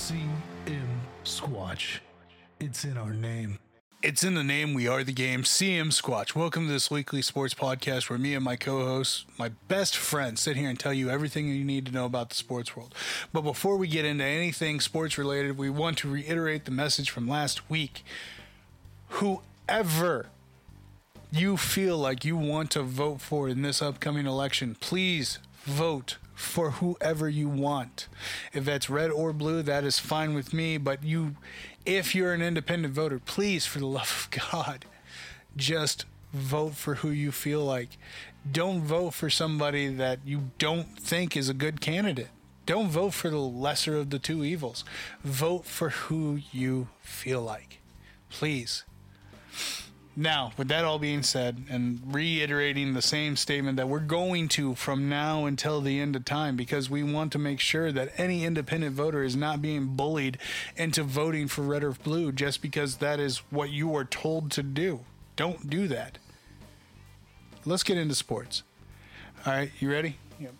CM Squatch. It's in our name. It's in the name. We are the game. CM Squatch. Welcome to this weekly sports podcast where me and my co-hosts, my best friends, sit here and tell you everything you need to know about the sports world. But before we get into anything sports related, we want to reiterate the message from last week. Whoever you feel like you want to vote for in this upcoming election, please vote for whoever you want. If that's red or blue, that is fine with me. But if you're an independent voter, please, for the love of God, just vote for who you feel like. Don't vote for somebody that you don't think is a good candidate. Don't vote for the lesser of the two evils. Vote for who you feel like. Please. Now, with that all being said, and reiterating the same statement that we're going to from now until the end of time, because we want to make sure that any independent voter is not being bullied into voting for red or blue just because that is what you are told to do. Don't do that. Let's get into sports. All right, you ready? Yep.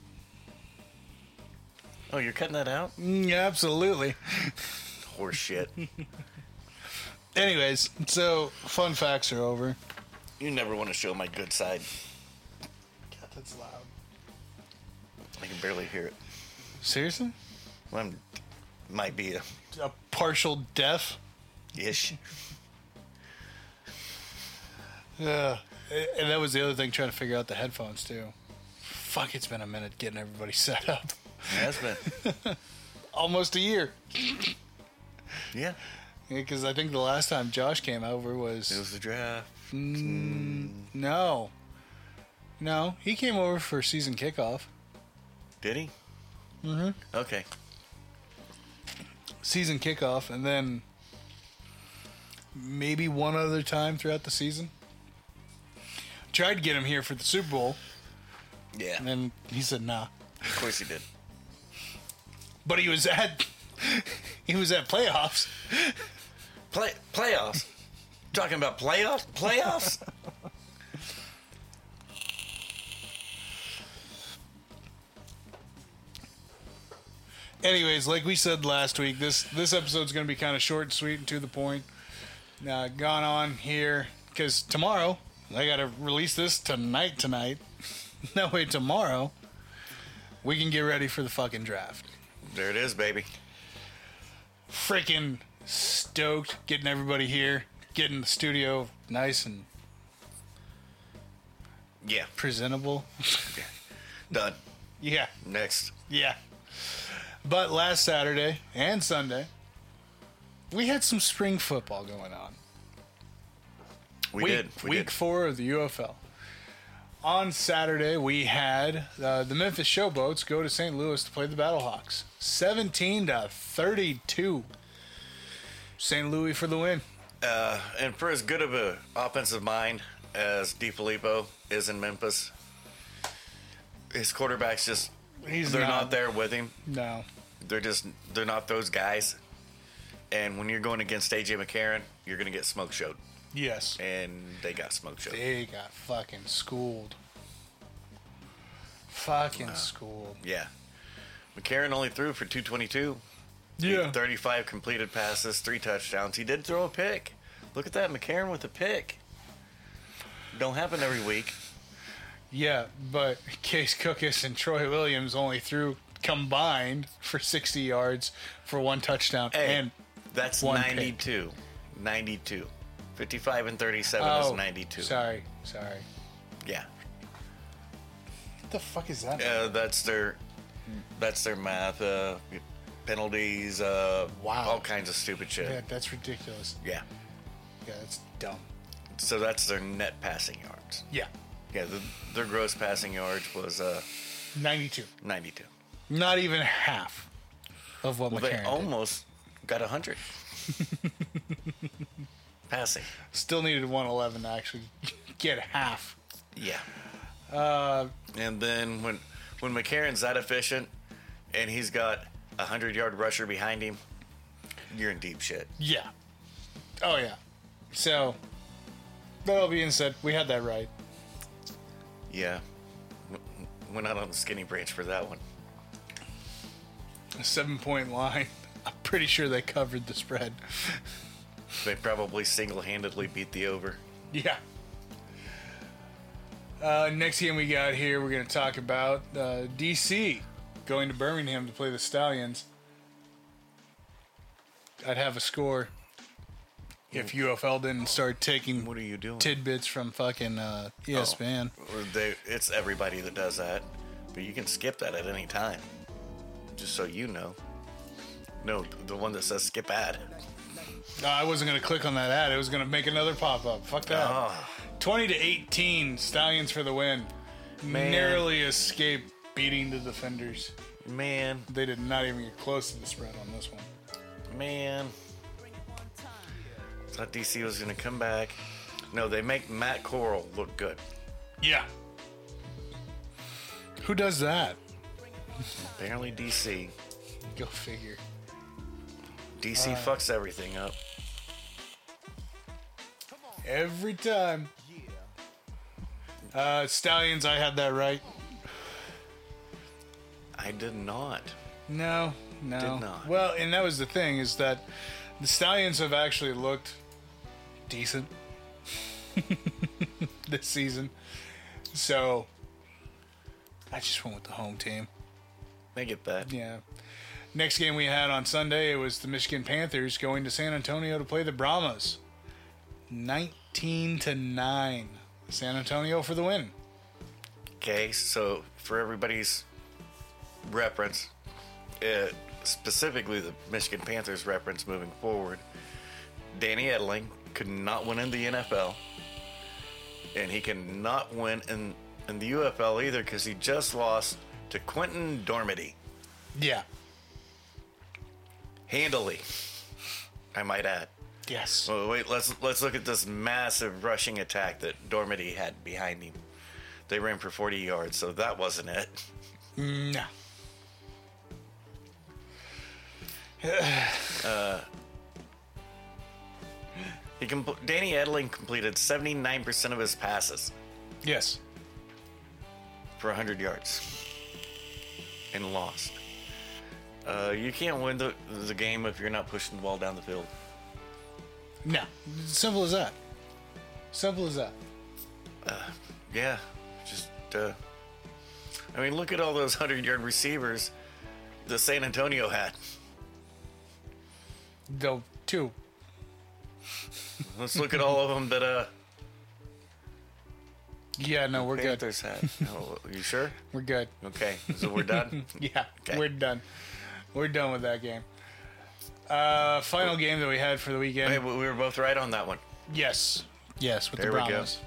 Oh, you're cutting that out? Yeah, absolutely. Horse shit. Anyways, so fun facts are over. You never want to show my good side. God, that's loud. I can barely hear it. Seriously? Well, might be a partial deaf? ish. Yeah. And that was the other thing, trying to figure out the headphones, too. Fuck, it's been a minute getting everybody set up. Yeah, it's been Almost a year. Yeah. Because I think the last time Josh came over It was... was the draft. No, he came over for season kickoff. Did he? Mm-hmm. Okay. Season kickoff, and then maybe one other time throughout the season. Tried to get him here for the Super Bowl, Yeah. and then he said nah. Of course he did. But he was at playoffs. Playoffs? Talking about playoffs? Playoffs? Anyways, like we said last week, this episode's going to be kind of short and sweet and to the point. Gone on here, because tomorrow, I got to release this tonight. That way tomorrow, we can get ready for the fucking draft. There it is, baby. Freaking stoked getting everybody here, getting the studio nice and Yeah. presentable. Done. Yeah. Next. Yeah. But last Saturday and Sunday, we had some spring football going on. We did. Week 4 of the UFL. On Saturday, we had the Memphis Showboats go to St. Louis to play the Battlehawks. 17-32. St. Louis for the win. And for as good of an offensive mind as DiFilippo is in Memphis, his quarterbacks just, they're not there with him. No. They're not those guys. And when you're going against A.J. McCarron, you're going to get smoke showed. Yes. And they got smoke showed. They got fucking schooled. Schooled. Yeah. McCarron only threw for 222. Yeah. 35 completed passes, 3 touchdowns. He did throw a pick. Look at that, McCarron with a pick. Don't happen every week. Yeah, but Case Cookus and Troy Williams only threw combined for 60 yards for 1 touchdown. Hey, and that's 1 92. pick. 92. 55 and 37 is 92. Sorry. Yeah. What the fuck is that? That's their math. Penalties. Wow. All kinds of stupid shit. Yeah, that's ridiculous. Yeah. Yeah, that's dumb. So that's their net passing yards. Yeah. Yeah, their gross passing yards was 92. 92. Not even half of what Well, McCarron they did. almost got 100. Passing. Still needed 111 to actually get half. Yeah. And then when McCarron's that efficient and he's got a 100-yard rusher behind him, you're in deep shit. Yeah. Oh, yeah. So, that all being said, we had that right. Yeah. Went out on the skinny branch for that one. A 7-point line. A pretty sure they covered the spread. They probably single-handedly beat the over. Yeah. Next game we got here, we're going to talk about DC going to Birmingham to play the Stallions. I'd have a score if UFL didn't start taking What are you doing? tidbits from fucking ESPN. It's everybody that does that, but you can skip that at any time. Just so you know. No, the one that says skip ad. No, I wasn't going to click on that ad. It was going to make another pop-up. Fuck that. Oh, 20-18, Stallions for the win. Man. Narrowly escaped beating the defenders. man, They did not even get close to the spread on this one. man. Thought DC was going to come back. No, they make Matt Corral look good. Yeah. Who does that? Apparently DC. Go figure. DC fucks everything up. Every time. Stallions, I had that right. I did not. No. Did not. Well, and that was the thing, is that the Stallions have actually looked decent this season. So, I just went with the home team. I get that. Yeah. Next game we had on Sunday, it was the Michigan Panthers going to San Antonio to play the Brahmas. 19-9. San Antonio for the win. Okay, so for everybody's reference, specifically the Michigan Panthers reference moving forward, Danny Edling could not win in the NFL, and he cannot win in the UFL either because he just lost to Quentin Dormady. Yeah. Handily, I might add. Yes. Well, wait, let's look at this massive rushing attack that Dormady had behind him. They ran for 40 yards, so that wasn't it. No. Danny Edling completed 79% of his passes Yes. for 100 yards and lost. You can't win the game if you're not pushing the ball down the field. No. Simple as that. Simple as that. Yeah, just I mean, look at all those 100-yard receivers that San Antonio had. Though, two. Let's look at all of them that Yeah, no, we're good. Panthers had. Oh, you sure? We're good. Okay, so we're done. Yeah, Okay. we're done. We're done with that game. Final game that we had for the weekend. Hey, we were both right on that one. Yes. Yes, with There the we go. Brahmas.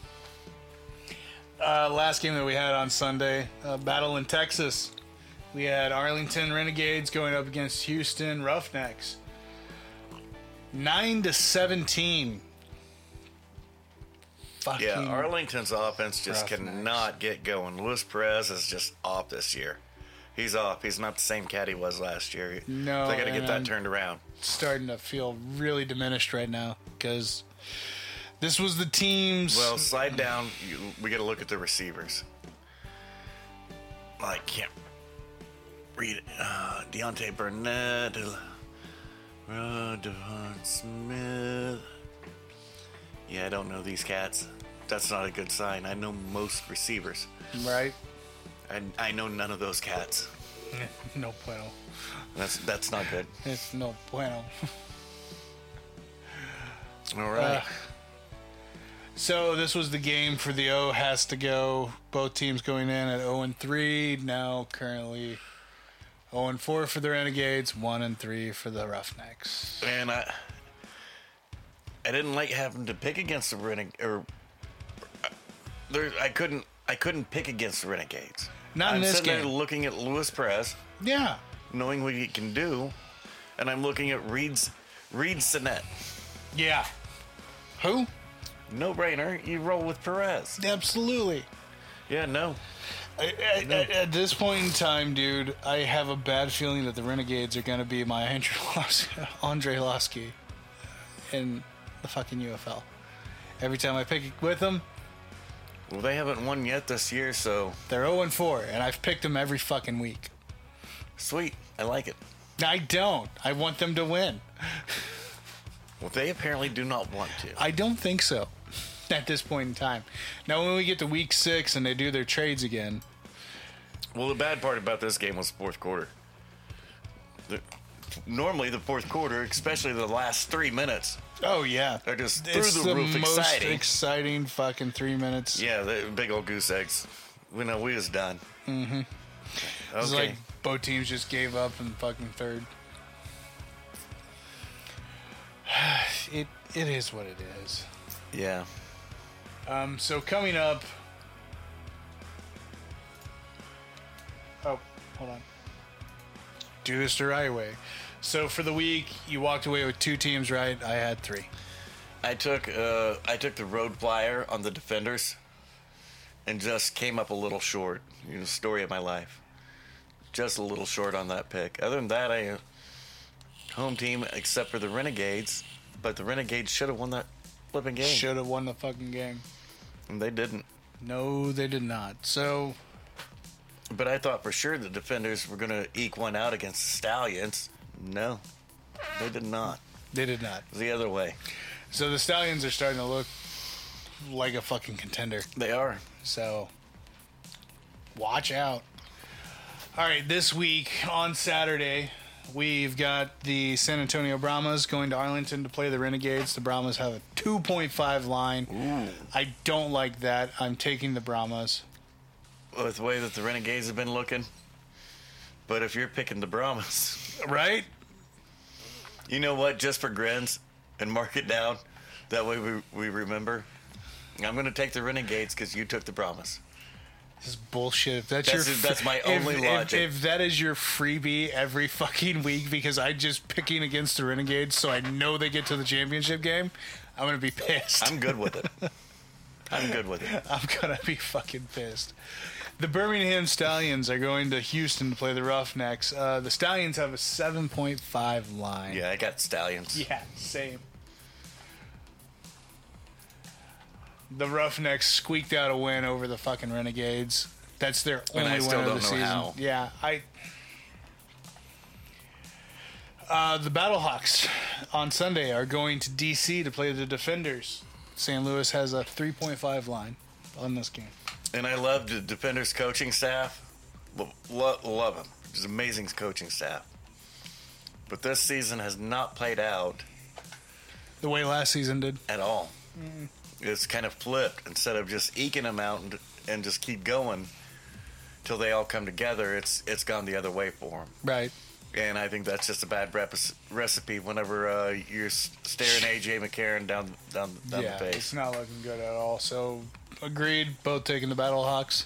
Last game that we had on Sunday, battle in Texas. We had Arlington Renegades going up against Houston Roughnecks. 9-17. Fucking Yeah, Arlington's offense just Roughnecks. cannot get going. Luis Perez is just off this year. He's off. He's not the same cat he was last year. No, They got to get and that I'm turned around. starting to feel really diminished right now because this was the team's. Well, slide down. We got to look at the receivers. I can't read it. Deontay Burnett, Devon Smith. Yeah, I don't know these cats. That's not a good sign. I know most receivers. Right? I know none of those cats. No bueno. That's not good. It's no bueno. All right. So this was the game for the O has to go. Both teams going in at 0-3. Now currently 0-4 for the Renegades, 1-3 for the Roughnecks. And I didn't like having to pick against the I couldn't pick against the Renegades. Not in I'm this sitting there game. looking at Luis Perez, Yeah. knowing what he can do, and I'm looking at Reed Sinet. Yeah. Who? No brainer. You roll with Perez. Absolutely. Yeah, no. At this point in time, dude, I have a bad feeling that the Renegades are going to be my Andre Lasky in the fucking UFL. Every time I pick with them, Well, they haven't won yet this year, so they're 0-4, and I've picked them every fucking week. sweet. I like it. I don't. I want them to win. Well, they apparently do not want to. I don't think so at this point in time. Now, when we get to week 6 and they do their trades again. Well, the bad part about this game was the fourth quarter. Normally, the fourth quarter, especially the last 3 minutes, Oh, yeah. are just through It's the roof most exciting. exciting fucking 3 minutes. Yeah, the big old goose eggs. We know we was done. Mm-hmm. It's Okay. like both teams just gave up in fucking third. It is what it is. Yeah. So coming up. Oh, hold on. Do this the right way. So for the week, you walked away with 2 teams, right? I had 3. I took the road flyer on the Defenders and just came up a little short. Story of my life. Just a little short on that pick. Other than that, I home team except for the Renegades, but the Renegades should have won that flipping game. Should have won the fucking game. And they didn't. No, they did not. So, But I thought for sure the Defenders were going to eke one out against the Stallions. No, they did not. they did not. It was the other way. So the Stallions are starting to look like a fucking contender. They are. So, watch out. All right, this week on Saturday, we've got the San Antonio Brahmas going to Arlington to play the Renegades. The Brahmas have a 2.5 line. Ooh. I don't like that. I'm taking the Brahmas. With the way that the Renegades have been looking. But if you're picking the Brahmas, Right? you know what? Just for grins and mark it down. That way we remember. I'm going to take the Renegades because you took the Brahmas. This is bullshit. If That's my only logic. If that is your freebie every fucking week because I'm just picking against the Renegades so I know they get to the championship game, I'm going to be pissed. I'm good with it. I'm good with it. I'm going to be fucking pissed. The Birmingham Stallions are going to Houston to play the Roughnecks. The Stallions have a 7.5 line. Yeah, I got Stallions. Yeah, same. The Roughnecks squeaked out a win over the fucking Renegades. That's their And only I win still of the don't know season. how. Yeah, the Battlehawks on Sunday are going to DC to play the Defenders. St. Louis has a 3.5 line on this game. And I love the Defenders coaching staff. Love them. It's an amazing coaching staff. But this season has not played out The way last season did. at all. It's kind of flipped. Instead of just eking them out and just keep going till they all come together, it's gone the other way for them. Right. And I think that's just a bad recipe whenever you're staring AJ McCarron down the Yeah, face. it's not looking good at all. So, agreed. Both taking the Battlehawks.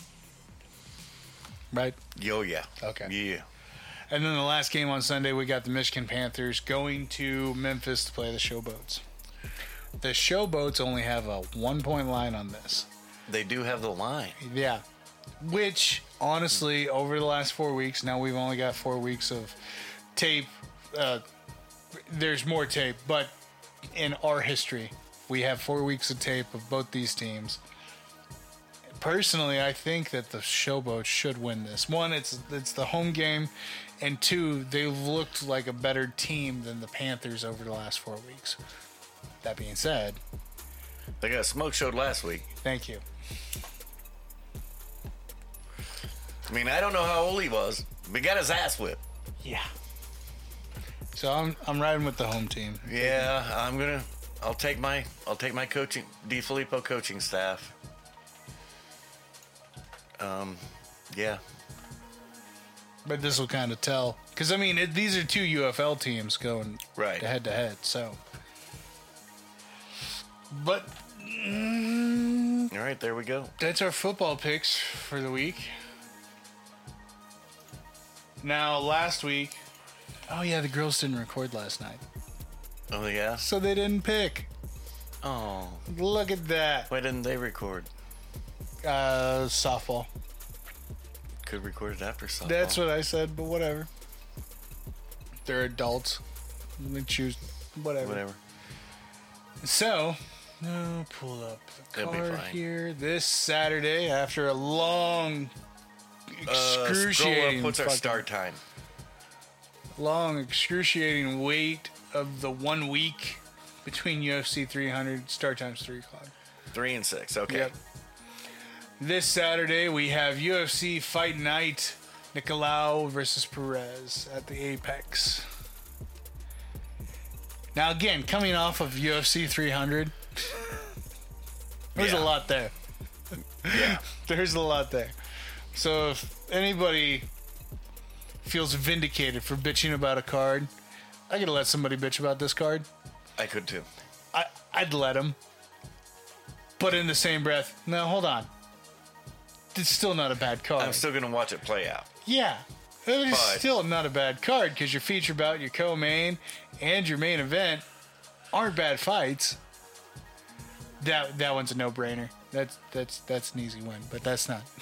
Right? Yo, yeah. Okay. Yeah. And then the last game on Sunday, we got the Michigan Panthers going to Memphis to play the Showboats. The Showboats only have a 1-point line on this. They do have the line. Yeah. Which, honestly, over the last 4 weeks, now we've only got 4 weeks of tape. There's more tape, but in our history, we have 4 weeks of tape of both these teams. Personally, I think that the Showboats should win this. One, it's the home game, and two, they've looked like a better team than the Panthers over the last 4 weeks. That being said, They got smoke showed last week. thank you. I mean, I don't know how old he was, but he got his ass whipped. Yeah. So I'm riding with the home team. Yeah, I'll take my coaching DiFilippo coaching staff. Yeah. But this will kind of tell. Because, I mean, these are two UFL teams going Right. head to head, so. But All right, there we go. that's our football picks for the week. Now, last week. Oh, yeah, the girls didn't record last night. Oh yeah. So they didn't pick. Oh, Look at that. why didn't they record? Softball. Could record it after softball. That's what I said, but whatever. They're adults. They choose whatever. Whatever. So, pull up the It'll be card fine. here. This Saturday, after a long, Scroll excruciating up. What's our fucking- start time? long, excruciating wait of the 1 week between UFC 300 start times 3 o'clock. 3 and 6. Okay. Yep. This Saturday we have UFC Fight Night, Nicolau versus Perez at the Apex. Now again, coming off of UFC 300, there's a lot there. Yeah. There's a lot there. So if anybody feels vindicated for bitching about a card, I could let somebody bitch about this card. I could too. I'd let them. But in the same breath, no, hold on. It's still not a bad card. I'm still going to watch it play out. Yeah. It's But- still not a bad card because your feature bout, your co-main, and your main event aren't bad fights. That one's a no-brainer. That's an easy win, but that's not.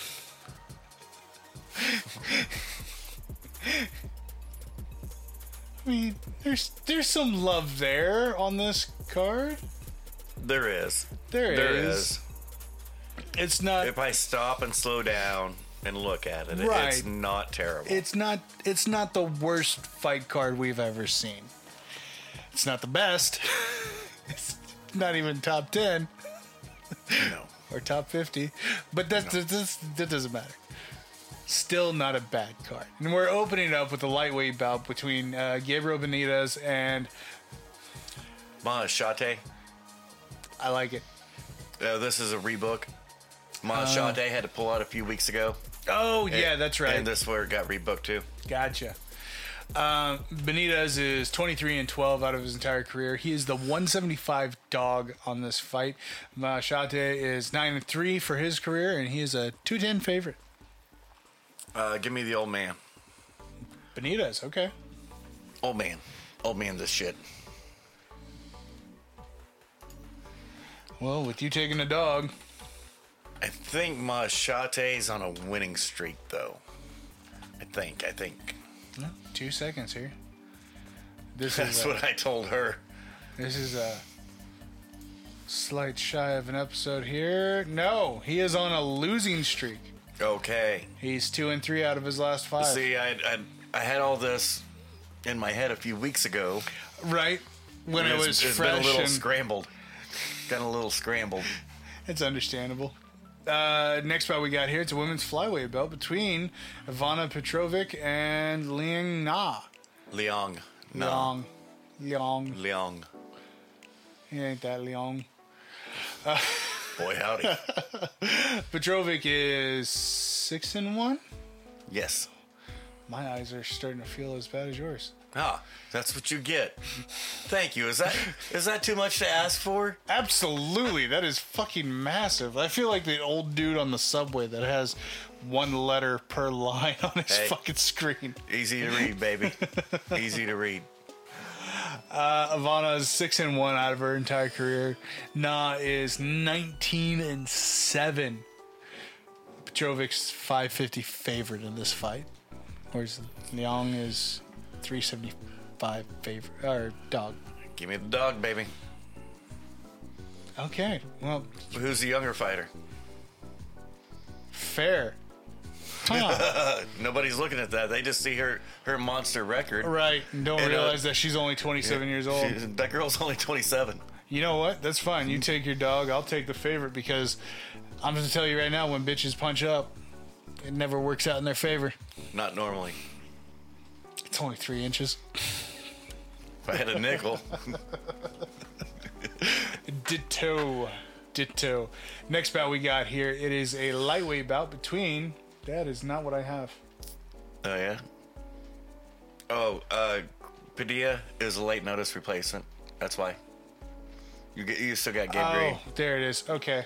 I mean, there's some love there on this card. There is. There There is. is. It's not. If I stop and slow down and look at it, Right. it's not terrible. It's not the worst fight card we've ever seen. It's not the best. It's not even top 10 no. or top 50, but that doesn't matter. Still not a bad card. And we're opening up with a lightweight bout between Gabriel Benitez and Mahashate. I like it. This is a rebook. Mahashate had to pull out a few weeks ago. Oh yeah, that's right. And this where it got rebooked too. Gotcha. Benitez is 23-12 out of his entire career. He is the 175 dog on this fight. Mahashate is 9-3 for his career, and he is a 210 favorite. Give me the old man. Benitez, okay. Old man. Old man, this shit. Well, with you taking a dog, I think Mahachate's on a winning streak, though. I think. 2 seconds here. This That's is what I told her. this is a slight shy of an episode here. No, he is on a losing streak. Okay. He's 2-3 out of his last 5. See, I had all this in my head a few weeks ago. Right when it was it's fresh been a little and scrambled. Got a little scrambled. it's understandable. Next bout we got here, it's a women's flyweight belt between Ivana Petrovic and Liang Na. Liang. No. Liang. Liang. He ain't that Liang. Boy, howdy. Petrovic is 6-1. Yes. My eyes are starting to feel as bad as yours. Ah, that's what you get. Thank you. Is that too much to ask for? Absolutely, that is fucking massive. I feel like the old dude on the subway that has one letter per line on his Hey. fucking screen. Easy to read, baby. Easy to read. Ivana is 6-1 out of her entire career. Na is 19-7. Petrovic's 550 favorite in this fight, whereas Liang is 375 favorite or dog. Give me the dog, baby. Okay, well, Who's the younger fighter? fair. Huh. Nobody's looking at that. They just see her monster record. Right, and don't And, realize that she's only 27 years old. That girl's only 27. You know what? That's fine. You take your dog. I'll take the favorite because I'm going to tell you right now, when bitches punch up, it never works out in their favor. Not normally. It's only 3 inches. If I had a nickel. Ditto. Next bout we got here, it is a lightweight bout between... That is not what I have. Oh, yeah? Oh, Padilla is a late notice replacement. That's why. You still got Gabe Green. Oh, there it is. Okay.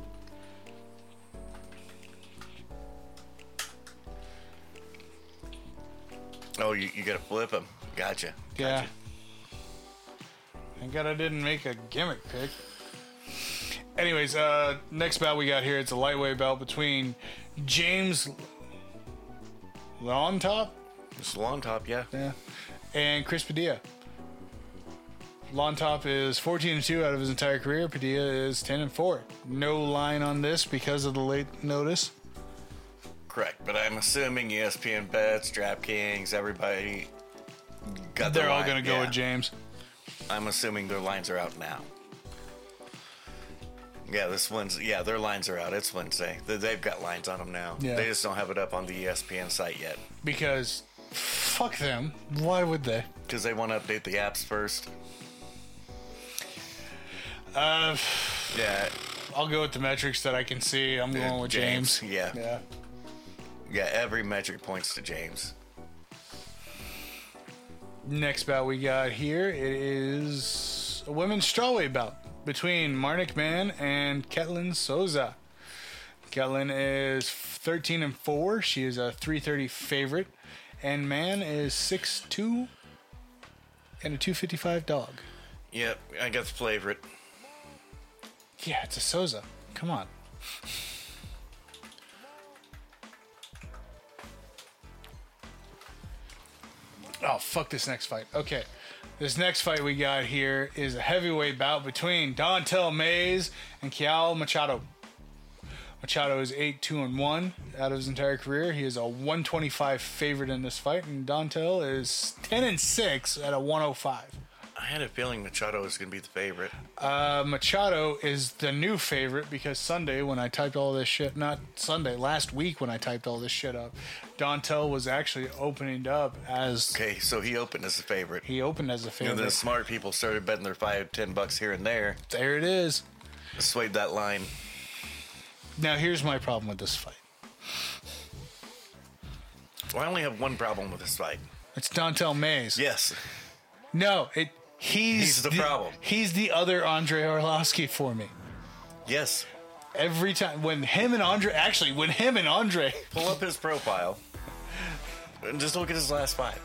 Oh, you got to flip him. Gotcha. Yeah. Thank God I didn't make a gimmick pick. Anyways, next bout we got here, it's a lightweight bout between James Lawntop, It's long top, yeah. and Chris Padilla. Lawntop is 14-2 out of his entire career. Padilla is 10-4. No line on this because of the late notice. Correct. But I'm assuming ESPN bets, DraftKings, everybody got They're their all line. going to go Yeah. with James. I'm assuming their lines are out now. Yeah, their lines are out. It's Wednesday. They've got lines on them now. Yeah. They just don't have it up on the ESPN site yet. Because fuck them. Why would they? Because they want to update the apps first. Uh, Yeah, I'll go with the metrics that I can see. I'm going with James. Yeah. Yeah. Yeah, every metric points to James. Next bout we got here, it is a women's strawweight bout between Marnik Mann and Ketlin Souza. Ketlin is 13-4. She is a 330 favorite. And Mann is 6'2" and a 255 dog. Yep, I got the favorite. Yeah, it's a Souza. Come on. Oh, fuck this next fight. Okay. This next fight we got here is a heavyweight bout between Dontel Mays and Kiao Machado. Machado is 8-2-1 out of his entire career. He is a 125 favorite in this fight, and Dontel is 10-6 at a 105. I had a feeling Machado was going to be the favorite. Machado is the new favorite because Sunday when I typed all this shit, not Sunday, last week when I typed all this shit up, Dontel was actually opening up as Okay, so he opened as the favorite. he opened as a And favorite. then smart people started betting their $5-10 here and there. There it is. Swayed that line. Now here's my problem with this fight. Well, I only have one problem with this fight. It's Dontel Mays. Yes. No, he's the problem. He's the other Andre Arlovsky for me. Yes. Every time when him and Andre Pull up his profile and just look at his last fight.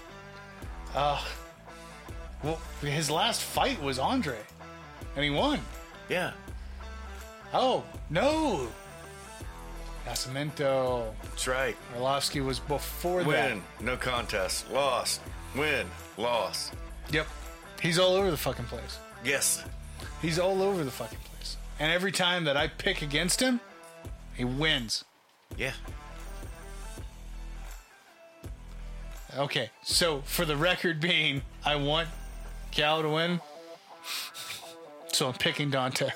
well, his last fight was Andre, and he won. Yeah. Oh no, Nascimento. That's right. Arlovsky was before Win. No contest. Lost. Win. Loss. that. Yep, he's all over the fucking place. Yes. He's all over the fucking place. And every time that I pick against him, he wins. Yeah. Okay, so for the record being, I want Cal to win. So I'm picking Dante.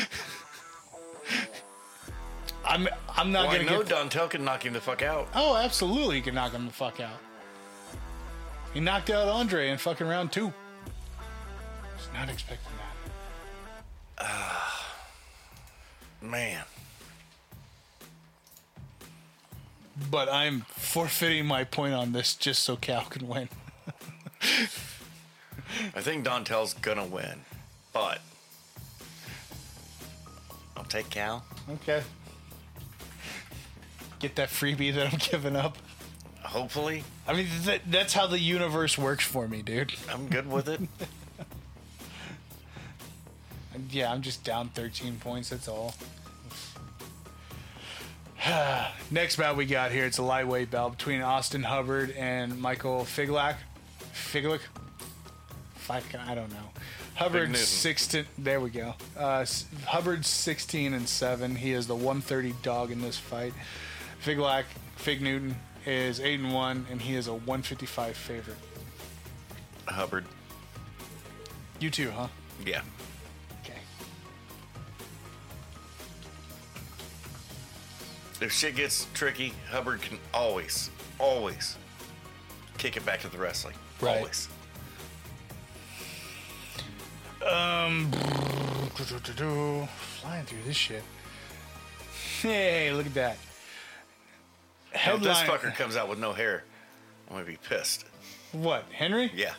I'm not Well, I gonna know get. Dontel can knock him the fuck out. Oh, absolutely, he can knock him the fuck out. He knocked out Andre in fucking round 2. Was not expecting that. Man. But I'm forfeiting my point on this just so Cal can win. I think Dontel's gonna win. But I'll take Cal. Okay. Get that freebie that I'm giving up. Hopefully. I mean, that's how the universe works for me, dude. I'm good with it. Yeah, I'm just down 13 points, that's all. Next bout we got here, it's a lightweight bout between Austin Hubbard and Michael Figlak. I don't know. Hubbard's 16. There we go. Hubbard's 16-7. He is the 130 dog in this fight. Fig Newton is 8-1, and he is a 155 favorite. Hubbard. You too, huh? Yeah. Okay. If shit gets tricky, Hubbard can always kick it back to the wrestling. Right. Always. Flying through this shit. Hey, look at that. Now, if this Headline. fucker comes out with no hair, I'm gonna be pissed. What, Henry? Yeah.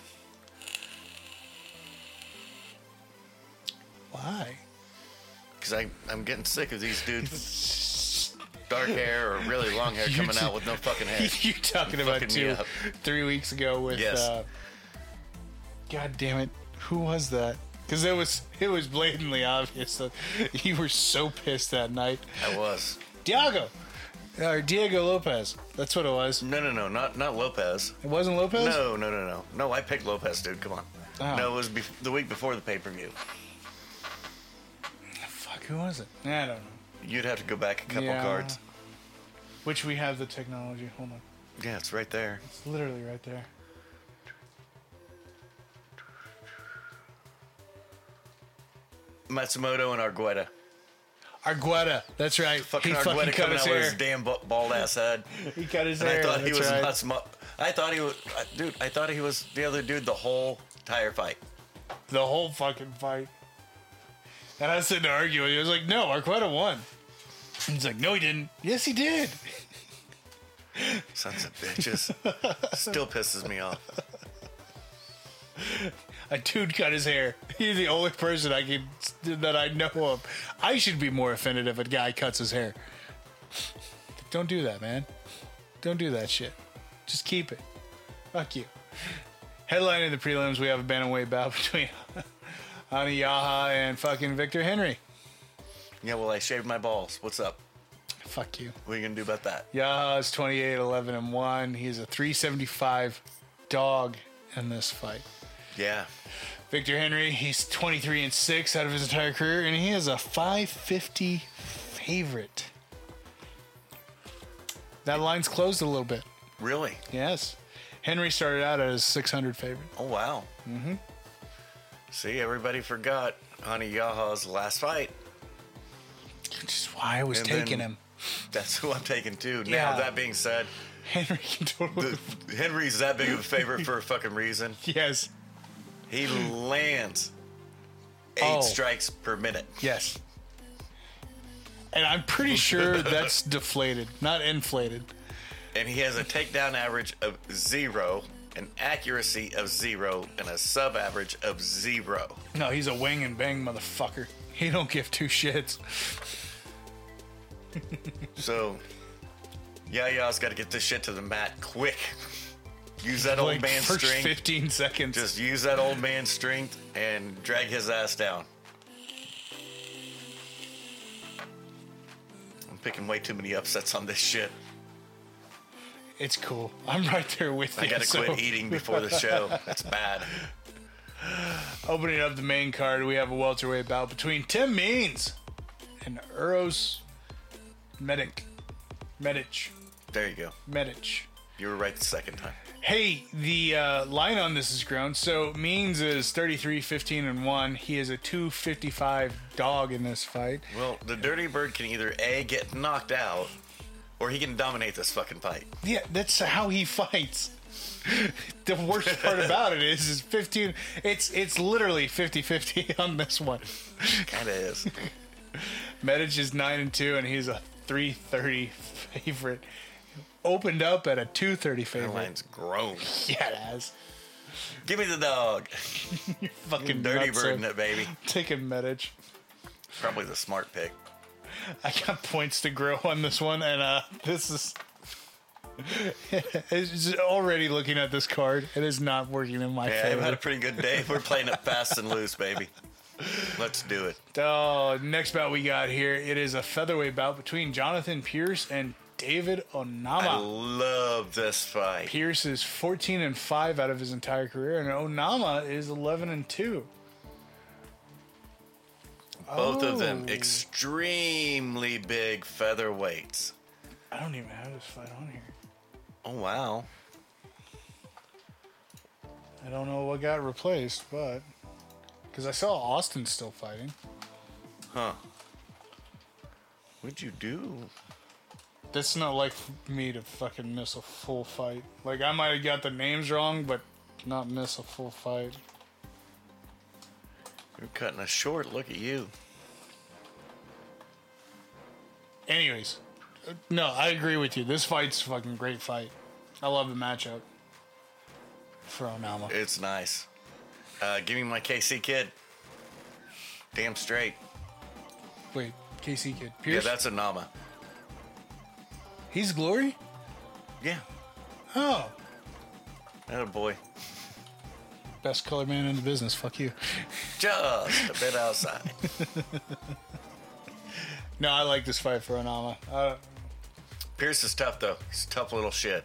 Why? Because I'm getting sick of these dudes with dark hair or really long hair coming out with no fucking hair. You talking about Fucking me up. 3 weeks ago with Yes. God damn it, who was that? Because it was blatantly obvious that you were so pissed that night. I was. Diego Lopez. That's what it was. No, not Lopez. It wasn't Lopez. No, I picked Lopez, dude. Come on. Oh. No, it was the week before the pay-per-view. Fuck, who was it? I don't know. You'd have to go back a couple Yeah. cards. Which we have the technology. Hold on. Yeah, it's right there. It's literally right there. Matsumoto and Argueta. Argueta, that's right. Fucking he Argueta fucking cut coming his out with hair. his damn bald ass head. He cut his And hair. I thought he that's was right. Matsumoto. I thought he was, dude. I thought he was the other dude the whole entire fight. The whole fucking fight. And I was sitting there arguing. He was like, no, Argueta won. He's like, no, he didn't. Yes, he did. Sons of bitches. Still pisses me off. A dude cut his hair. He's the only person that I know of. I should be more offended if a guy cuts his hair. Don't do that, man. Don't do that shit. Just keep it. Fuck you. Headline in the prelims, we have a bantamweight bout between Ani Yaha and fucking Victor Henry. Yeah, well, I shaved my balls. What's up? Fuck you. What are you gonna do about that? Yaha is 28-11-1. He's a 375 dog in this fight. Yeah. Victor Henry, he's 23-6 out of his entire career, and he is a 550 favorite. That line's closed a little bit. Really? Yes. Henry started out as 600 favorite. Oh wow. Mm-hmm. See, everybody forgot Ani Yaha's last fight. Which is why I was And taking then- him. That's who I'm taking too. Yeah. Now that being said, Henry can totally. Henry's that big of a favorite for a fucking reason. Yes. He lands 8 Oh. strikes per minute. Yes. And I'm pretty sure that's deflated, not inflated. And he has a takedown average of 0, an accuracy of 0, and a sub average of 0. No, he's a wing and bang motherfucker. He don't give two shits. So, Yaya's got to get this shit to the mat quick. Use that old Like man first strength. 15 seconds. Just use that old man strength and drag his ass down. I'm picking way too many upsets on this shit. It's cool. I'm right there with you. I gotta so- quit eating before the show. That's bad. Opening up the main card, we have a welterweight bout between Tim Means and Uros Medic. There you go. You were right the second time. Hey, the line on this is grown. So Means is 33-15-1. He is a 255 dog in this fight. Well, the Dirty Bird can either A, get knocked out, or he can dominate this fucking fight. Yeah, that's how he fights. The worst part about it is 15. It's literally 50-50 on this one. Kinda is. Medic is 9-2, and he's a 330 favorite. Opened up at a 230 That favorite. line's grown. Yeah, it has. Give me the dog. Fucking Dirty nutso. Bird in it, baby. Taking Medic. Probably the smart pick. I got points to grow on this one, and this is. It's already looking at this card. It is not working in my Yeah, I've had a favor. pretty good day. We're playing it fast and loose, baby. Let's do it. Oh, next bout we got here. It is a featherweight bout between Jonathan Pierce and David I Onama. love this fight. Pierce is 14-5 out of his entire career, and Onama is 11-2. Both of them Oh. extremely big featherweights. I don't even have this fight on here. Oh, wow. I don't know what got replaced, but because I saw Austin still fighting. Huh. What'd you do? That's not like me to fucking miss a full fight. Like, I might have got the names wrong, but not miss a full fight. You're cutting us short. Look at you. Anyways, no, I agree with you. This fight's a fucking great fight. I love the matchup for Onama. It's nice. Give me my KC kid. Damn straight. Wait, KC kid. Yeah, Pierce? that's a Nama. He's Glory? Yeah. Oh. That a boy. Best color man in the business. Fuck you. Just a bit outside. No, I like this fight for Onama. Pierce is tough, though. He's a tough little shit.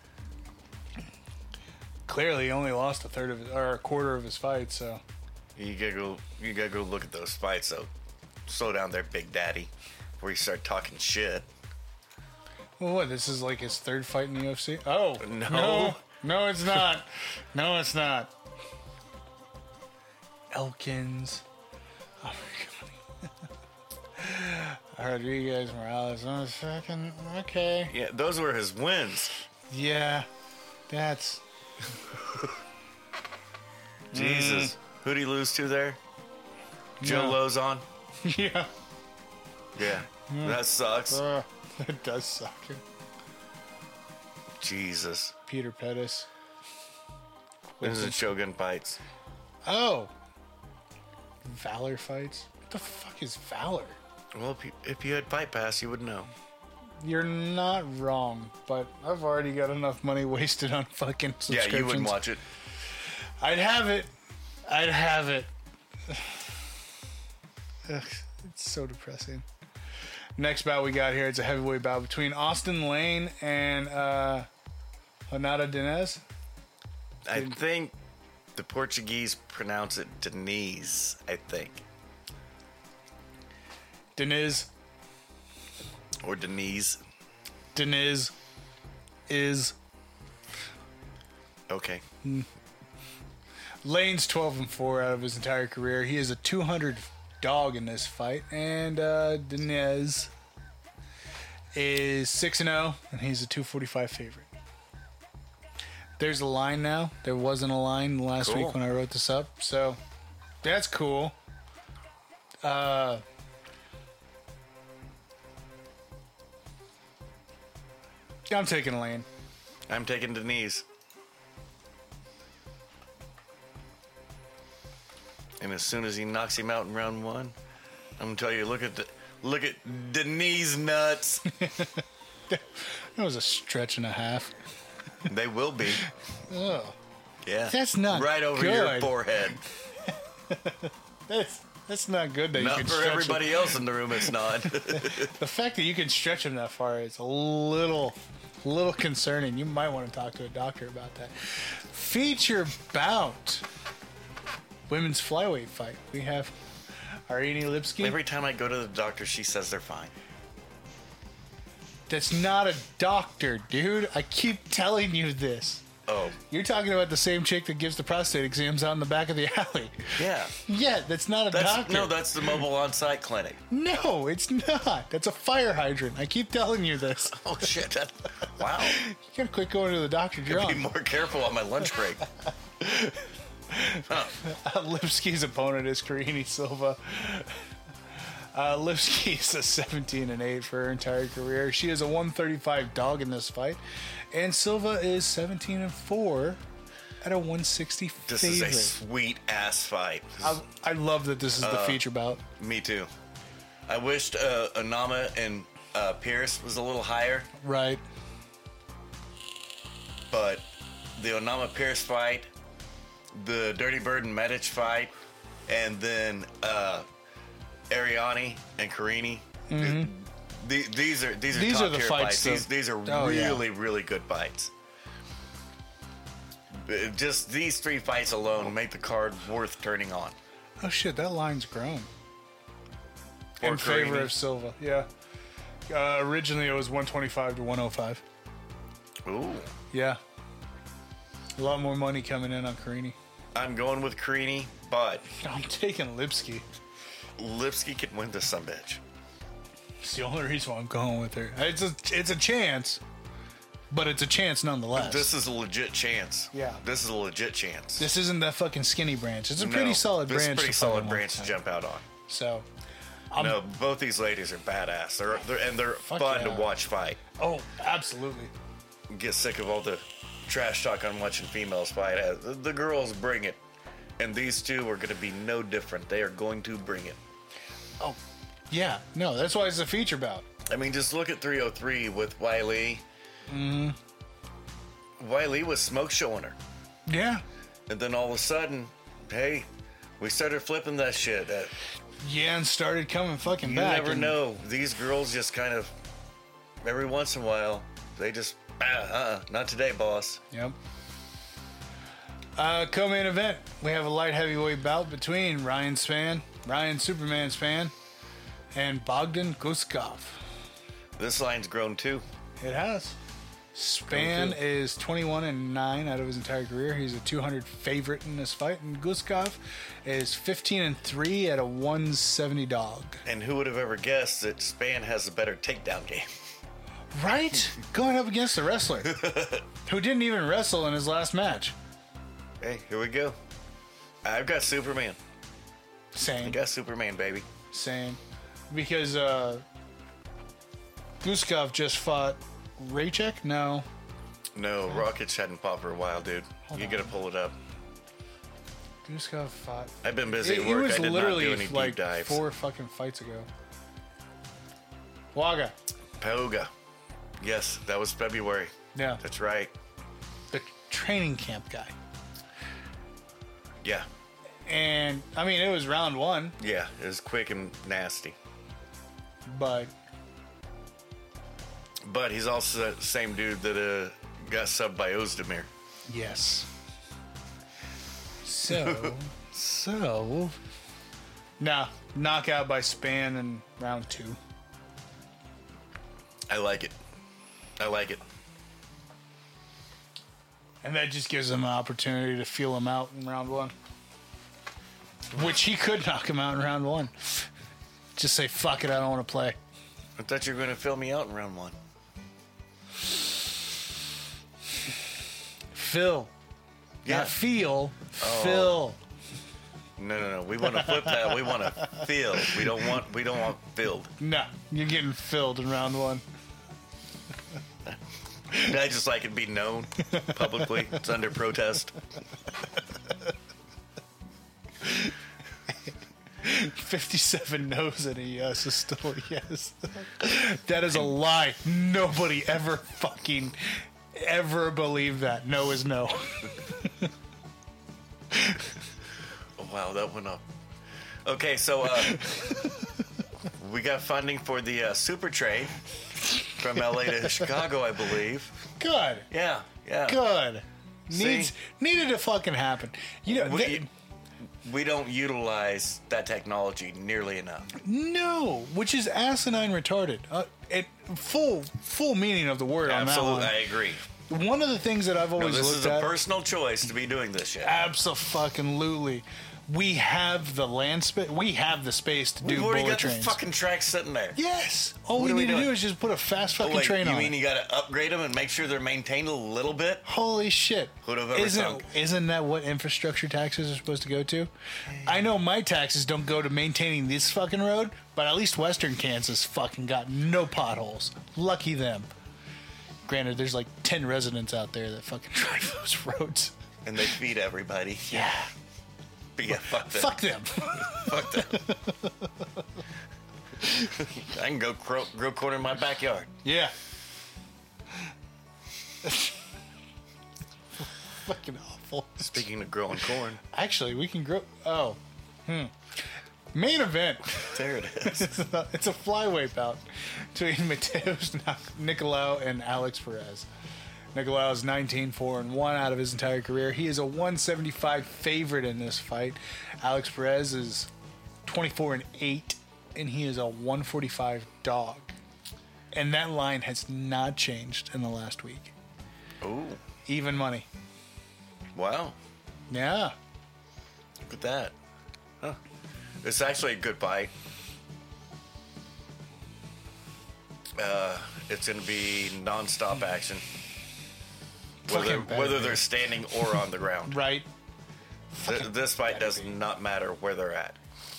Clearly, he only lost a quarter of his fight, so. You gotta go look at those fights, though. Slow down there, Big Daddy, before you start talking shit. Well, what? This is like his third fight in the UFC? Oh. No. No, it's not. No, it's not. Elkins. Rodriguez, Morales, on a second. Okay. Yeah, those were his wins. Yeah, that's... Jesus. Who'd he lose to there? Joe No. Lozon? Yeah. Yeah. That sucks. It does suck. Jesus. Peter Pettis. This is Shogun Fights. Oh. Valor fights? What the fuck is Valor? Well, if you had Fight Pass, you would know. You're not wrong, but I've already got enough money wasted on fucking Yeah, subscriptions. you wouldn't watch it. I'd have it. I'd have it. Ugh, it's so depressing. Next bout we got here, it's a heavyweight bout between Austin Lane and Renata Diniz. I think the Portuguese pronounce it Denise, I think. Diniz. Or Denise. Diniz is... Okay. Lane's 12-4 out of his entire career. He is a 200 dog in this fight, and Diniz is 6-0, and he's a 245 favorite. There's a line now. There wasn't a line last Cool. week when I wrote this up, so that's cool. I'm taking Lane. I'm taking Denise. And as soon as he knocks him out in round one, I'm gonna tell you, look at Denise nuts. That was a stretch and a half. They will be. Ugh. Yeah. That's not right over your good. forehead. That's not good that Not you can for stretch everybody else in the room. It's not. The fact that you can stretch him that far is a little concerning. You might want to talk to a doctor about that. Feature bout. Women's flyweight fight. We have Arini Lipski. Every time I go to the doctor, she says they're fine. That's not a doctor, dude. I keep telling you this. Oh, You're talking about the same chick that gives the prostate exams out in the back of the alley. yeah. Yeah, that's not a doctor. No, that's the mobile on-site clinic. No, it's not. That's a fire hydrant. I keep telling you this. Oh shit! Wow. You gotta quit going to the doctor. You're Be on. more careful on my lunch break. Lipski's opponent is Karini Silva. Lipski is a 17-8 for her entire career. She is a 135 dog in this fight, and Silva is 17-4 at a 160 This favorite. is a sweet ass fight. I love that this is the feature bout. Me too. I wished Anama and Pierce was a little higher, Right. but the Onama Pierce fight, the Dirty Bird and Medic fight, and then Ariani and Karini. These are These top are the tier fights, fights. though. These are Oh, yeah. really good fights. Just these three fights alone make the card worth turning on. Oh shit, that line's grown. Or In favor Karini. of Silva, yeah. Originally it was 125 to 105. Ooh. Yeah. A lot more money coming in on Karini. I'm going with Karini, but I'm taking Lipski. Lipski can win this sumbitch. It's the only reason why I'm going with her. It's a chance, but it's a chance nonetheless. This is a legit chance. Yeah. This is a legit chance. This isn't that fucking skinny branch. It's a pretty No, solid this is branch. a pretty to solid fucking branch to walk jump out on. So, No, both these ladies are badass. They're Fuck fun yeah. to watch fight. oh, absolutely. Get sick of all the trash talk on watching females fight. The girls bring it, and these two are going to be no different. They are going to bring it. Oh, yeah. No, that's why it's a feature bout. I mean, just look at 303 with Wiley. Wiley was smoke showing her, Yeah. and then all of a sudden, hey, we started flipping that shit. Yan started coming fucking You back. never and- know. These girls just kind of, every once in a while, they just, not today, boss. Yep. Co-main event. We have a light heavyweight bout between Ryan Superman Span, and Bogdan Guskov. This line's grown too. It has. Span is 21-9 out of his entire career. He's a 200 favorite in this fight, and Guskov is 15-3 at a 170 dog. And who would have ever guessed that Span has a better takedown game? Right? Going up against a wrestler who didn't even wrestle in his last match. Hey, here we go. I've got Superman. I Same. got Superman, baby. Same. Because Guskov just fought Raychek? No. No, Rockets hadn't popped for a while, dude. You gotta pull it up. Guskov fought. I've been busy at It work. was I did not literally do any like deep dives. 4 fucking fights ago. Waga. Poga. Yes, that was February. Yeah. That's right. The training camp guy. Yeah. And, I mean, it was round 1, Yeah, it was quick and nasty. but But he's also the same dude that got subbed by Ozdemir. yes. So. Nah, knockout by Span in round 2. I like it. I like it. And that just gives him an opportunity to feel him out in round 1. Which he could knock him out in round 1. Just say, fuck it, I don't want to play. I thought you were going to fill me out in round 1. Phil. Yeah. Not feel. Phil. No. We want to flip that. We want to fill. We don't want filled. No, you're getting filled in round 1. I just like it to be known publicly. It's under protest. 57 no's and a yes is still a yes. That is a lie. Nobody ever believed that. No is no. Oh, wow, that went up. Okay, so we got funding for the super train from LA to Chicago, I believe. Good. Yeah. Good. See? Needed to fucking happen. You know, We don't utilize that technology nearly enough. no, which is asinine retarded. Full meaning of the word on that Absolutely, one. I agree. One of the things that I've No, always this looked is a at. personal choice to be doing this shit. Absolutely. We have the land space. We have the space to We've do already bullet got trains. the fucking tracks sitting there. Yes. All What we are we need to do doing? is just put a fast fucking Wait, train you on mean it. you got to upgrade them and make sure they're maintained a little bit? Holy shit. Who'd have ever thunk? Isn't that what infrastructure taxes are supposed to go to? I know my taxes don't go to maintaining this fucking road, but at least Western Kansas fucking got no potholes. Lucky them. Granted, there's like 10 residents out there that fucking drive those roads. And they feed everybody. Yeah. But yeah, fuck them. Fuck them. Fuck them. I can go grow corn in my backyard. Yeah. Fucking awful. Speaking of growing corn, Actually, we can grow. Oh. Main event. there it is. It's a flyweight bout between Mateus Nicolau and Alex Perez. Nicolau is 19-4-1 out of his entire career. He is a 175 favorite in this fight. Alex Perez is 24-8, and he is a 145 dog. And that line has not changed in the last week. Ooh, Even money. wow. Yeah. Look at that. Huh. It's actually a good fight. It's going to be non-stop action. Fucking bad, Whether man. they're standing or on the ground. Right. This fight does not matter where they're at.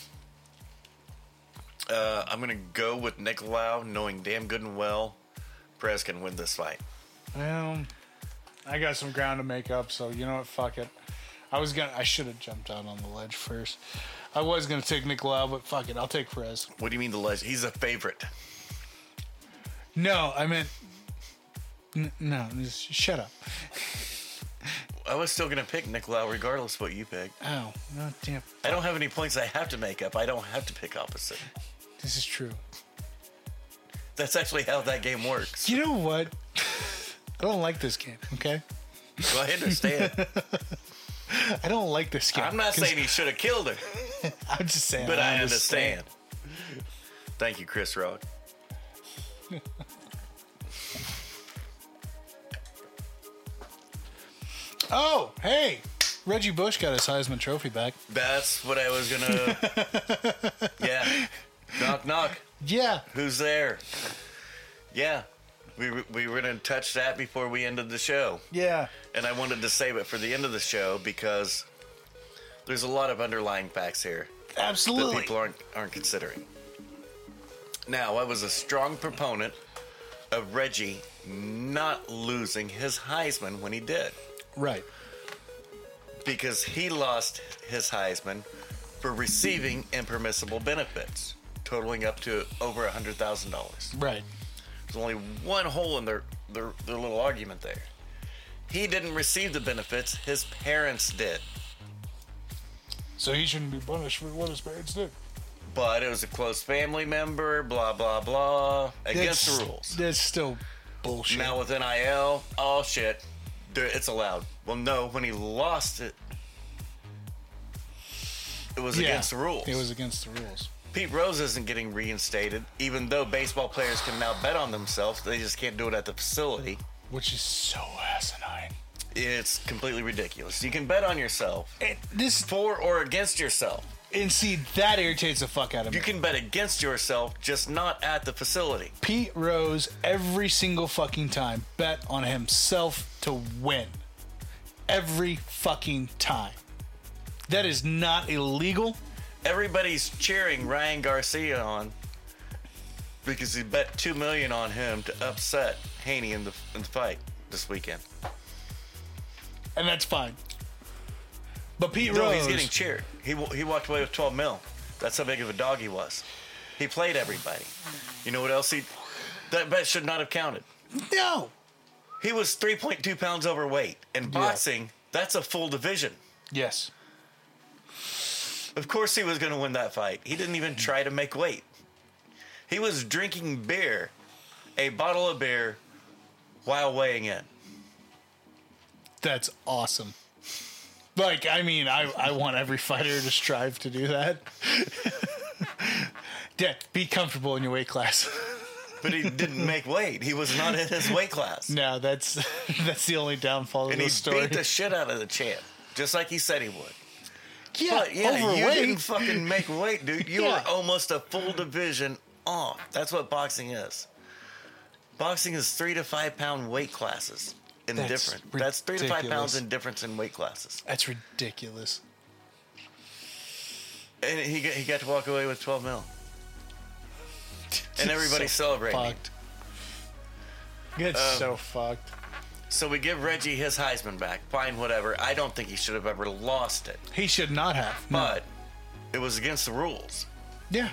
I'm going to go with Nicolau, knowing damn good and well Perez can win this fight. Well, I got some ground to make up, so you know what? Fuck it. I should have jumped out on the ledge first. I was gonna take Nicolau, but fuck it, I'll take Perez. What do you mean the legend? He's a favorite. No, I meant no. Just shut up. I was still going to pick Nicolau regardless of what you pick. Oh, no, damn. I don't have any points I have to make up. I don't have to pick opposite. This is true. That's actually how that game works. You know what? I don't like this game. Okay, Well, I understand. I don't like this game. I'm not 'cause saying he should have killed her, I'm just saying. but I understand. Thank you, Chris Rock. Oh, hey, Reggie Bush got his Heisman Trophy back. That's what I was gonna. Yeah. Knock, knock. Yeah. Who's there? Yeah. We were gonna touch that before we ended the show. Yeah. And I wanted to save it for the end of the show because there's a lot of underlying facts here Absolutely. that people aren't considering. Now, I was a strong proponent of Reggie not losing his Heisman when he did. Right. Because he lost his Heisman for receiving impermissible benefits, totaling up to over $100,000. Right. There's only one hole in their little argument there. He didn't receive the benefits, his parents did. So he shouldn't be punished for what his parents did. But it was a close family member, blah, blah, blah, against the rules. That's still bullshit. Now with NIL, oh shit, it's allowed. Well, no, when he lost it, it was against the rules. It was against the rules. Pete Rose isn't getting reinstated, even though baseball players can now bet on themselves. They just can't do it at the facility. Which is so asinine. It's completely ridiculous. You can bet on yourself This for or against yourself. and see, that irritates the fuck out of me. You can bet against yourself, just not at the facility. Pete Rose, every single fucking time, bet on himself to win. Every fucking time. That is not illegal. Everybody's cheering Ryan Garcia on because he bet $2 million on him to upset Haney in the fight this weekend. And that's fine. But Pete No, Rose... he's getting cheered. He walked away with 12 mil. That's how big of a dog he was. He played everybody. You know what else that bet should not have counted. No. He was 3.2 pounds overweight. In boxing, that's a full division. Yes. Of course he was going to win that fight. He didn't even try to make weight. He was drinking beer, a bottle of beer, while weighing in. That's awesome. Like, I mean, I want every fighter to strive to do that. Yeah, be comfortable in your weight class. But he didn't make weight. He was not in his weight class. No, that's the only downfall of And the he story. beat the shit out of the champ, just like he said he would. Yeah, But yeah, you overweight. didn't fucking make weight, dude. You Yeah. were almost a full division off. That's what boxing is. Boxing is 3 to 5 pound weight classes in That's different. That's 3 to 5 ridiculous. pounds in difference in weight classes. That's ridiculous. And he got to walk away with 12 mil. And everybody's So celebrating. fucked. It's so fucked. So we give Reggie his Heisman back. Fine, whatever. I don't think he should have ever lost it. He should not have. No. But it was against the rules. Yeah.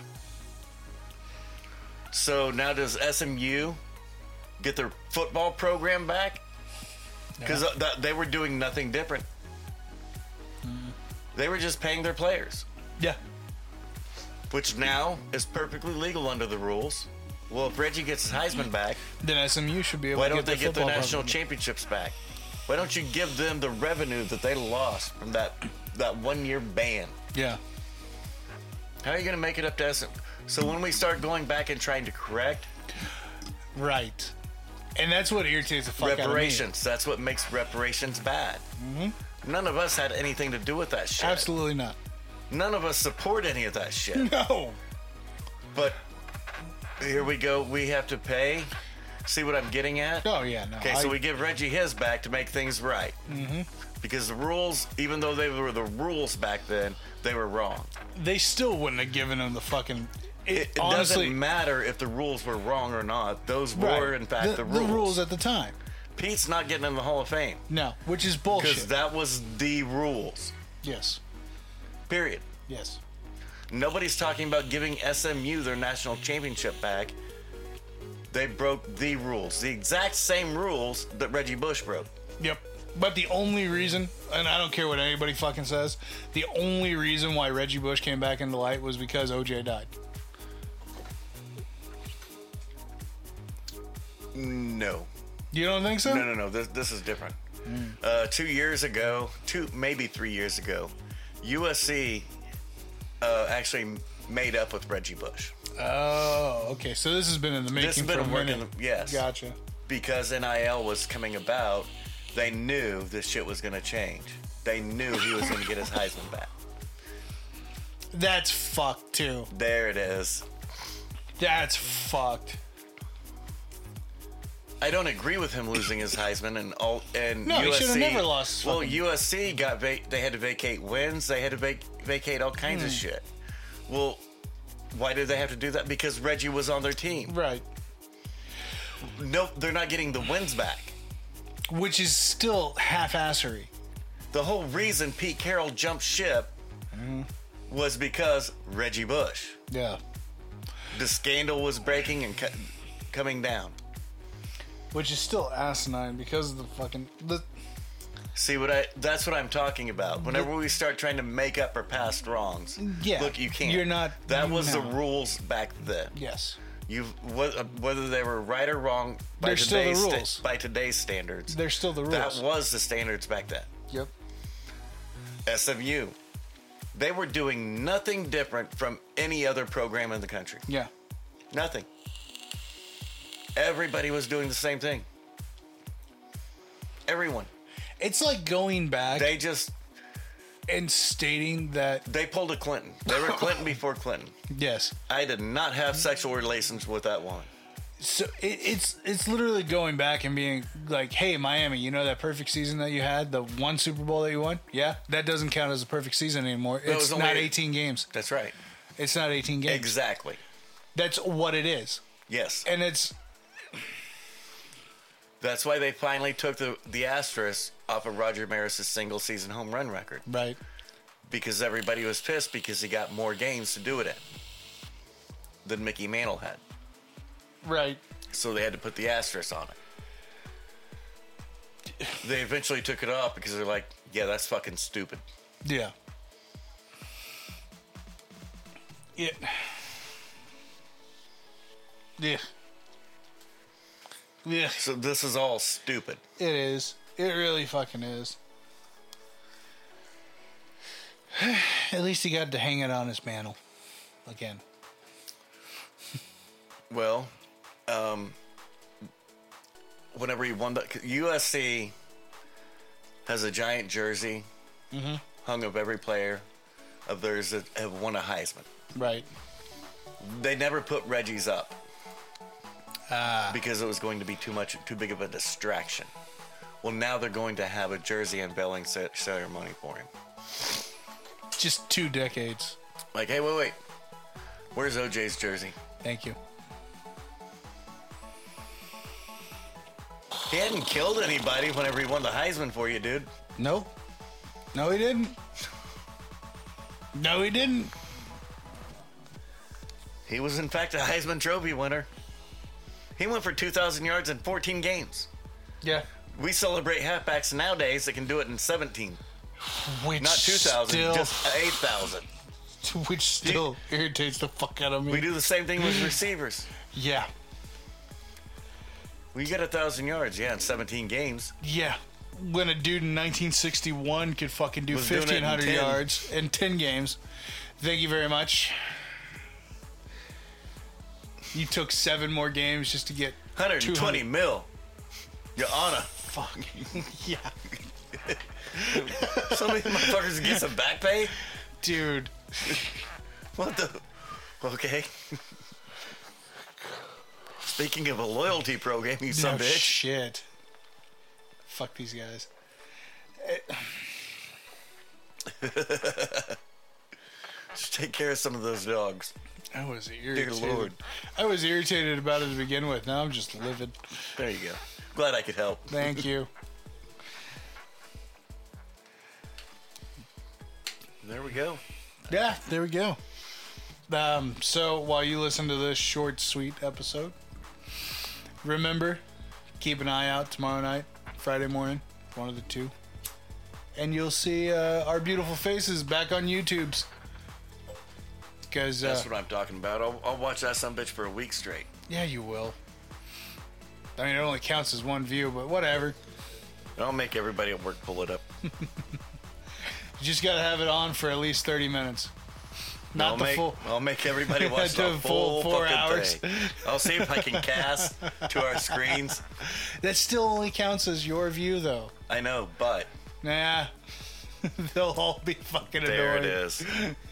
So now does SMU get their football program back? Because they were doing nothing different. They were just paying their players, Yeah. which now is perfectly legal under the rules. Well, if Reggie gets his Heisman back, Then SMU should be able why to don't they get the football national program. championships back? Why don't you give them the revenue that they lost from that 1 year ban? Yeah. How are you going to make it up to us? So when we start going back and trying to correct Right. And that's what irritates the fuck reparations, that's what makes reparations bad. Mm-hmm. None of us had anything to do with that shit. out of me. Absolutely not. None of us support any of that shit. No. But here we go. We have to pay. See what I'm getting at? Oh, yeah, no. Okay, so we give Reggie his back to make things right. Mm-hmm. Because the rules, even though they were the rules back then, they were wrong. They still wouldn't have given him the fucking... It honestly, doesn't matter if the rules were wrong or not. Those right. were, in fact, the rules. The rules at the time. Pete's not getting in the Hall of Fame. No, which is Because bullshit. that was the rules. Yes. Period. Yes. Nobody's talking about giving SMU their national championship back. They broke the rules. The exact same rules that Reggie Bush broke. Yep. But the only reason, and I don't care what anybody fucking says, the only reason why Reggie Bush came back into light was because OJ died. No. You don't think so? No. This is different. 2 years ago, maybe 3 years ago, USC actually made up with Reggie Bush. Oh, okay. So this has been in the making This has for been a minute. working, yes. Gotcha. Because NIL was coming about, They knew this shit was going to change. They knew he was going to get his Heisman back. That's fucked, too. There it is. That's fucked. I don't agree with him losing his Heisman and No, USC. he should have never lost his Well, fucking- USC they had to vacate wins. They had to vacate all kinds of shit. Well, why did they have to do that? Because Reggie was on their team. Right. No, they're not getting the wins back. Which is still half-assery. The whole reason Pete Carroll jumped ship was because Reggie Bush. Yeah. The scandal was breaking and coming down. Which is still asinine because of the fucking... See that's what I'm talking about. Whenever we start trying to make up for past wrongs, Yeah. look, you can't. You're not... That was the no. rules back then. Yes. Whether they were right or wrong by They're still the today's rules. by today's standards, They're still the rules. that was the standards back then. Yep. SMU, they were doing nothing different from any other program in the country. Yeah. Nothing. Everybody was doing the same thing. Everyone. It's like going back They just and stating that... they pulled a Clinton. They were Clinton before Clinton. Yes. I did not have sexual relations with that woman. So it's literally going back and being like, hey, Miami, you know that perfect season that you had? The one Super Bowl that you won? Yeah? That doesn't count as a perfect season anymore. No, it It's was not only- 18 games. That's right. It's not 18 games. Exactly. That's what it is. Yes. And it's... That's why they finally took the asterisk off of Roger Maris's single season home run record. Right. Because everybody was pissed because he got more games to do it in than Mickey Mantle had. Right. So they had to put the asterisk on it. They eventually took it off because they're like, yeah, that's fucking stupid. Yeah. Yeah. Yeah. Yeah. So this is all stupid. It is. It really fucking is. At least he got to hang it on his mantle. Again. Well, whenever he won the USC has a giant jersey hung of every player of theirs that have won a Heisman. Right. They never put Reggie's up because it was going to be too big of a distraction. Well, now they're going to have a jersey unveiling ceremony for him. Just 2 decades. Like, hey, wait, where's OJ's jersey? Thank you. He hadn't killed anybody whenever he won the Heisman for you, dude. Nope. No, he didn't. No, he didn't. He was, in fact, a Heisman Trophy winner. He went for 2,000 yards in 14 games. Yeah. We celebrate halfbacks nowadays that can do it in 17. Which Not 2,000, still, just 8,000. which still irritates the fuck out of me. We do the same thing with receivers. Yeah. We get 1,000 yards, yeah, in 17 games. Yeah. When a dude in 1961 could fucking do Was doing it in 1,500 10. yards in 10 games. Thank you very much. You took 7 more games just to get 120 200. mil. Your Honor. Fuck. Yeah. Some of these motherfuckers get some back pay? Dude. What the? Okay. Speaking of a loyalty program, you son No of a bitch. shit. Fuck these guys. Just take care of some of those dogs. I was Dear irritated. Lord. I was irritated about it to begin with. Now I'm just livid. There you go. Glad I could help. Thank you. There we go. Yeah, there we go. So while you listen to this short, sweet episode, remember, keep an eye out tomorrow night, Friday morning, one of the two, and you'll see our beautiful faces back on YouTube's. Because That's what I'm talking about. I'll watch that son of a bitch for a week straight. yeah, you will. I mean, it only counts as one view, but whatever. I'll make everybody at work pull it up. You just gotta have it on for at least 30 minutes. Not the full. I'll make everybody watch The the full full 4 fucking hours. thing. I'll see if I can cast to our screens. That still only counts as your view, though. I know, but Nah. They'll all be fucking annoying. there it is.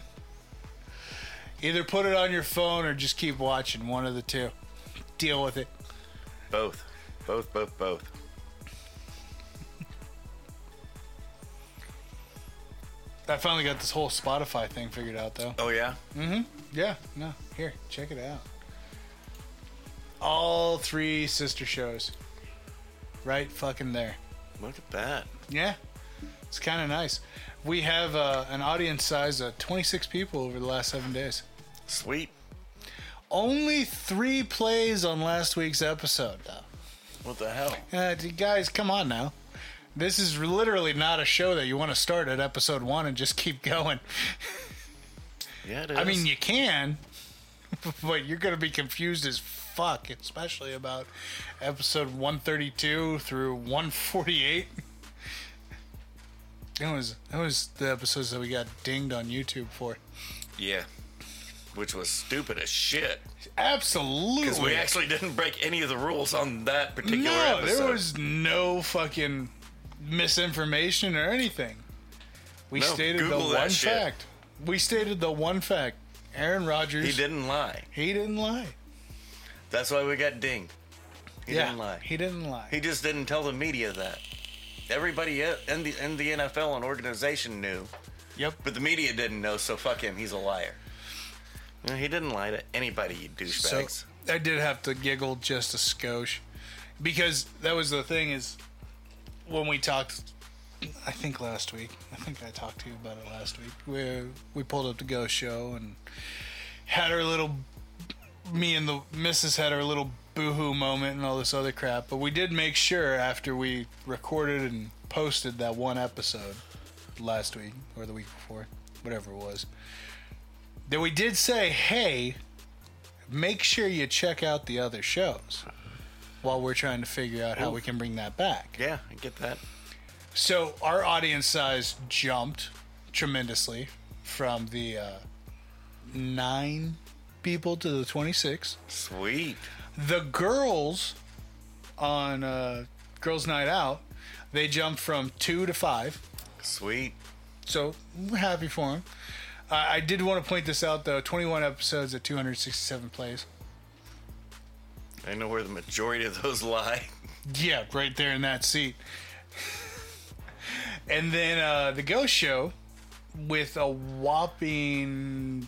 Either put it on your phone or just keep watching. One of the two. Deal with it. Both. Both. I finally got this whole Spotify thing figured out, though. Oh, yeah? Yeah, no. Here, check it out. All 3 sister shows. Right fucking there. Look at that. Yeah. It's kind of nice. We have an audience size of 26 people over the last 7 days. Sweet. Only 3 plays on last week's episode, though. What the hell? Guys, come on now. This is literally not a show that you want to start at episode 1 and just keep going. Yeah, it is. I mean, you can, but you're going to be confused as fuck, especially about episode 132 through 148. That was the episodes that we got dinged on YouTube for. Yeah. Which was stupid as shit. Absolutely. Because we actually didn't break any of the rules on that particular No, episode. there was no fucking misinformation or anything. We stated Google the that one shit. fact. We stated the one fact. Aaron Rodgers. He didn't lie. He didn't lie. That's why we got dinged. He didn't lie. He didn't lie. He just didn't tell the media that. Everybody in the NFL and organization knew, Yep. but the media didn't know, so fuck him. He's a liar. No, he didn't lie to anybody, you douchebags. So I did have to giggle just a skosh, because that was the thing is when we talked. I think last week. I think I talked to you about it last week. We pulled up the Ghost Show and had our little. Me and the missus had our little boohoo moment and all this other crap, but we did make sure after we recorded and posted that one episode last week or the week before, whatever it was, that we did say, hey, make sure you check out the other shows while we're trying to figure out how we can bring that back. Yeah, I get that. So our audience size jumped tremendously from the 9 people to the 26. Sweet. The girls on Girls Night Out, they jumped from 2 to 5. Sweet. So we're happy for them. I did want to point this out, though. 21 episodes at 267 plays. I know where the majority of those lie. Yeah, right there in that seat. And then the Ghost Show, with a whopping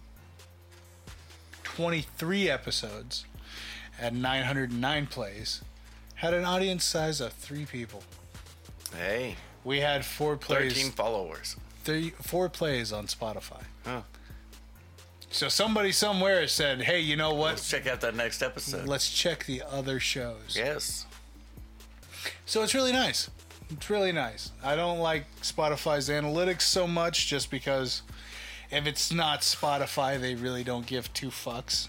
23 episodes at 909 plays, had an audience size of 3 people. Hey, We had 4 plays. 13 followers. 4 plays on Spotify. Huh. So somebody somewhere said, hey, you know what? Let's check out that next episode. Let's check the other shows. Yes. So it's really nice. It's really nice. I don't like Spotify's analytics so much just because if it's not Spotify, they really don't give 2 fucks.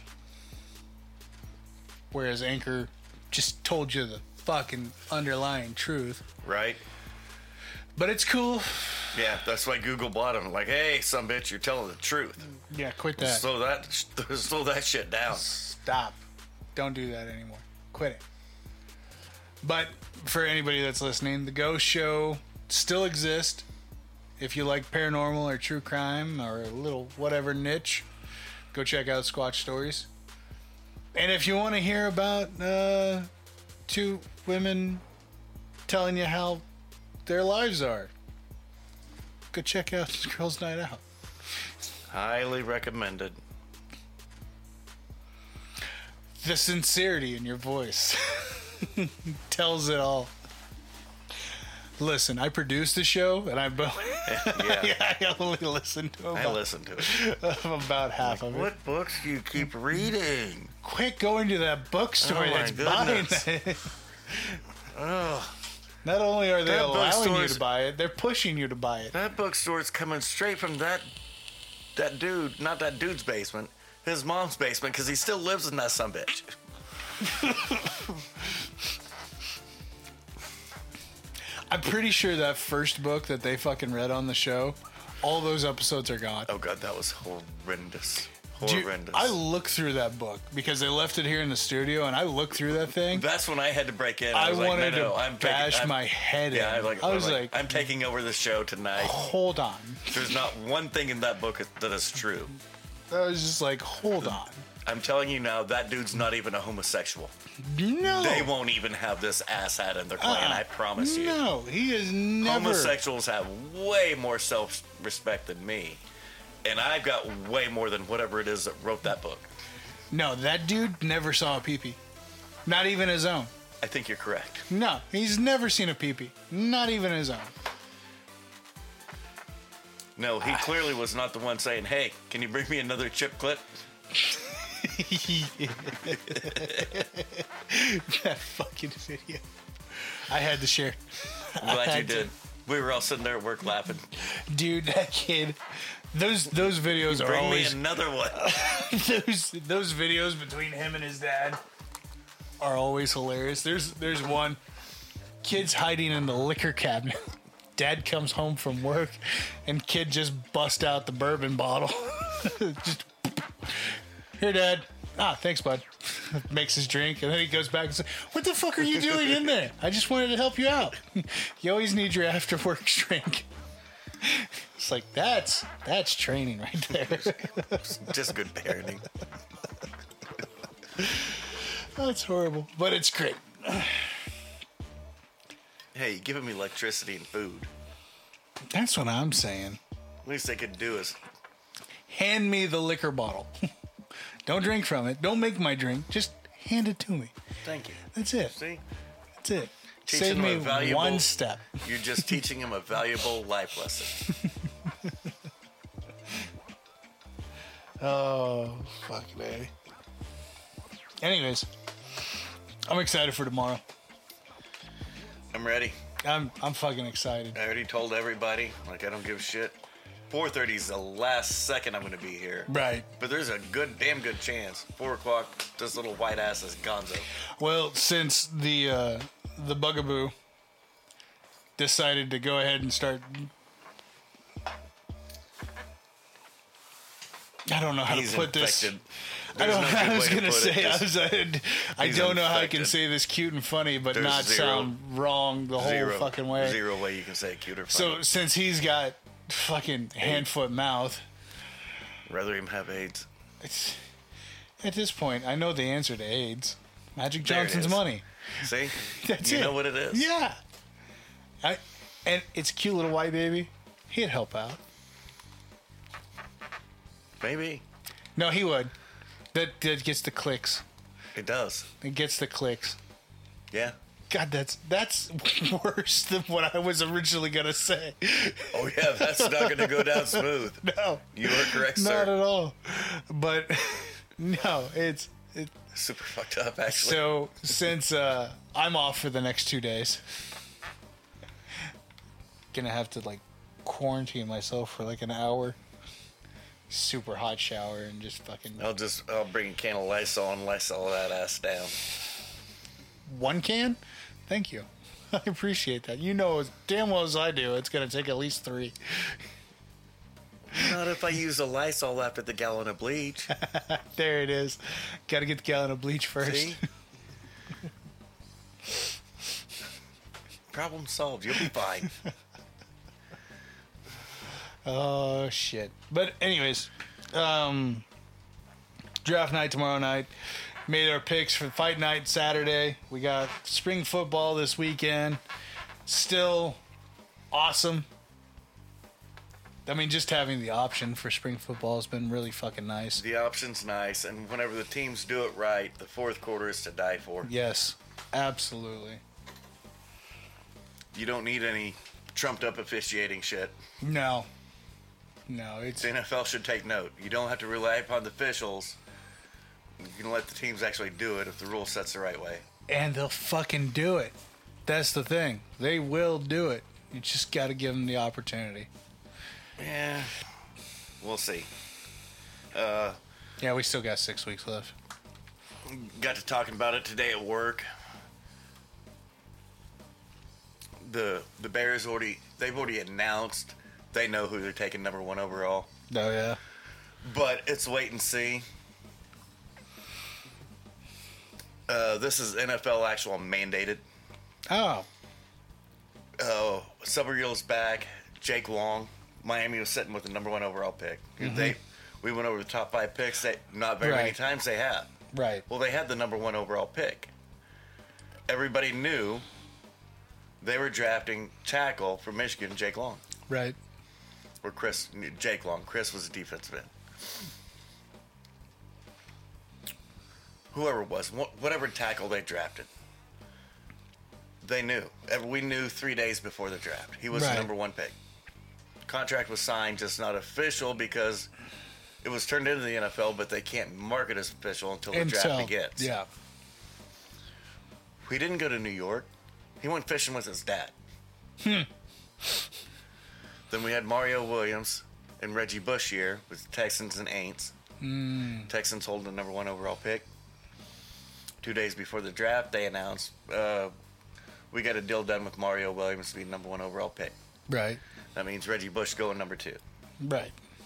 Whereas Anchor just told you the fucking underlying truth. Right? But it's cool. Yeah, that's why Google bought them. Like, hey, some bitch, you're telling the truth. Yeah, quit that. Slow that shit down. Stop. Don't do that anymore. Quit it. But for anybody that's listening, the Ghost Show still exists. If you like paranormal or true crime or a little whatever niche, go check out Squatch Stories. And if you want to hear about 2 women telling you how their lives are, go check out Girls Night Out. Highly recommended. The sincerity in your voice tells it all. Listen, I produced the show, and Yeah. I only listened to I listened to it. about half of it. What books do you keep reading? Quit going to that bookstore Oh, my that's buying goodness. that. Oh, Not only are they That allowing you bookstore's- to buy it, they're pushing you to buy it. that bookstore's coming straight from that dude, not that dude's basement, his mom's basement, because he still lives in that sumbitch. I'm pretty sure that first book that they fucking read on the show, all those episodes are gone. Oh god, that was horrendous. Dude, Horrendous. I looked through that book because they left it here in the studio, and I looked through that thing. That's when I had to break in. I was like, wanted no, to I'm bash my head Yeah, in. I was like, I'm taking over the show tonight. hold on. There's not one thing in that book that is true. I was just like, hold on. I'm telling you now, that dude's not even a homosexual. No. They won't even have this asshat in their clan, I promise you. No, he is never. Homosexuals have way more self-respect than me. And I've got way more than whatever it is that wrote that book. No, that dude never saw a peepee. Not even his own. I think you're correct. No, he's never seen a peepee. Not even his own. No, he clearly was not the one saying, hey, can you bring me another chip clip? That fucking video. I had to share. I'm glad you did. We were all sitting there at work laughing. Dude, that kid. Those videos are Bring always me another one. those videos between him and his dad are always hilarious. There's one kid's hiding in the liquor cabinet. Dad comes home from work and kid just bust out the bourbon bottle. Just here, Dad. Ah, thanks, bud. Makes his drink and then he goes back and says, "What the fuck are you doing in there? I just wanted to help you out. You always need your after work drink." It's like that's training right there. Just good parenting. That's horrible, but it's great. Hey, you give him electricity and food. That's what I'm saying. Least they could do is Hand me the liquor bottle. Don't drink from it. Don't make my drink. Just hand it to me. thank you. That's it. See? That's it. Teaching Save them me a valuable- one step. You're just teaching him a valuable life lesson. Oh, fuck, baby. Anyways, I'm excited for tomorrow. I'm ready. I'm fucking excited. I already told everybody, like, I don't give a shit. 4:30 is the last second I'm going to be here. Right. But there's a damn good chance. 4 o'clock, this little white ass is gonzo. Well, since the Bugaboo decided to go ahead and start, I don't know how He's to put infected. this. There's no good I was way to gonna put it. say Just I he's don't know how I infected. can say this cute and funny, but There's not zero- sound wrong the whole fucking way. Zero way you can say it cute or So funny. since he's got fucking hand, foot, mouth, Rather him have AIDS. it's, at this point, I know the answer to AIDS. Magic There it Johnson's is. money. See? That's you it. know what it is. Yeah. And it's a cute little white baby. He'd help out. Maybe. No, he would. That gets the clicks. It does. It gets the clicks. Yeah. God, that's worse than what I was originally gonna say. Oh, yeah, that's not going to go down smooth. No, You are correct, not sir. at all. But no, it's Super fucked up, actually. so since I'm off for the next 2 days, gonna have to like quarantine myself for like an hour. Super hot shower and just fucking I'll bring a can of Lysol and Lysol that ass down. one can. Thank you. I appreciate that. You know as damn well as I do, it's gonna take at least 3. Not if I use a Lysol after the gallon of bleach. There it is. Got to get the gallon of bleach first. See? Problem solved. You'll be fine. Oh shit. But anyways, draft night tomorrow night. Made our picks for fight night Saturday. We got spring football this weekend. Still awesome. I mean, just having the option for spring football has been really fucking nice. The option's nice, and whenever the teams do it right, the fourth quarter is to die for. Yes, absolutely. You don't need any trumped up officiating shit. No, it's The NFL should take note. You don't have to rely upon the officials. You can let the teams actually do it if the rule sets the right way. and they'll fucking do it. That's the thing. They will do it. You just got to give them the opportunity. Yeah, we'll see. Yeah, we still got 6 weeks left. Got to talking about it today at work. The Bears they've already announced they know who they're taking number 1 overall. Oh yeah. But it's wait and see. This is NFL actual mandated. Oh. Several years back, Jake Long, Miami was sitting with the number 1 overall pick. We went over the top 5 picks. Not very many times they have. Right. Well, they had the number 1 overall pick. Everybody knew they were drafting tackle from Michigan, Jake Long. Right. Or Jake Long. Chris was a defensive end. Whoever it was, whatever tackle they drafted, they knew. We knew 3 days before the draft. He was the number 1 pick. Contract was signed, just not official because it was turned into the NFL, but they can't mark it as official until the draft begins. Yeah. He didn't go to New York. He went fishing with his dad. Then we had Mario Williams and Reggie Bush here with Texans and Aints. Texans holding the number 1 overall pick. 2 days before the draft, they announced, we got a deal done with Mario Williams to be number 1 overall pick. Right. That means Reggie Bush going number 2. Right.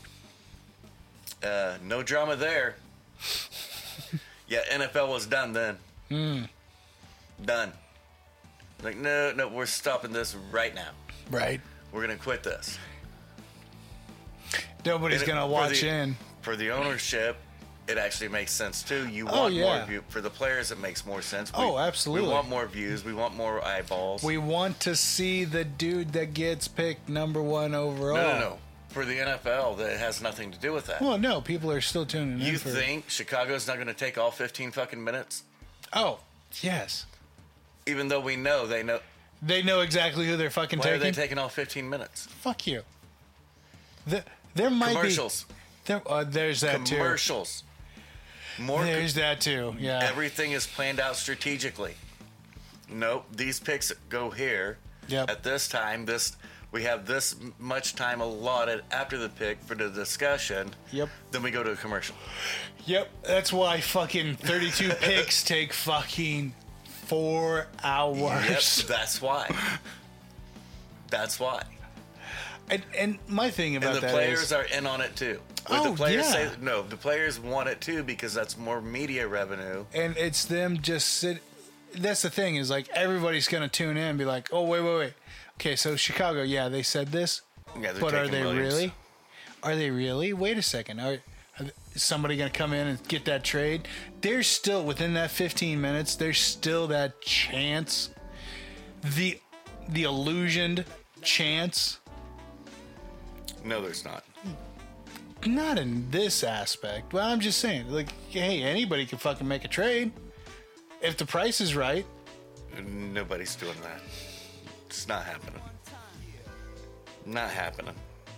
No drama there. Yeah, NFL was done then. Done. Like, no, we're stopping this right now. Right. We're going to quit this. Nobody's going to watch in. For the ownership, it actually makes sense too. You want more view. For the players, it makes more sense. Absolutely. We want more views. We want more eyeballs. We want to see the dude that gets picked number 1 overall. No. For the NFL, that has nothing to do with that. Well, no, people are still tuning in. You think Chicago's not going to take all 15 fucking minutes? Oh, yes. Even though we know they know. They know exactly who they're fucking taking. Why are they taking all 15 minutes? Fuck you. There might commercials. Be... there's that too. Commercials. There's that too, yeah. Everything is planned out strategically. Nope, these picks go here. Yep. At this time, we have this much time allotted after the pick for the discussion. Yep. Then we go to a commercial. Yep, that's why fucking 32 picks take fucking 4 hours. Yep, that's why. That's why. And my thing about that is... And the players are in on it too. The players say no, the players want it too because that's more media revenue. And it's them just sit. That's the thing is like everybody's gonna tune in and be like, oh wait. Okay, so Chicago, yeah, they said this, but are they really? Are they really? Wait a second. Is somebody gonna come in and get that trade? There's still within that 15 minutes. There's still that chance, the illusioned chance. No, there's not. Not in this aspect. Well, I'm just saying, like, hey, anybody can fucking make a trade if the price is right. Nobody's doing that. It's not happening. Not happening.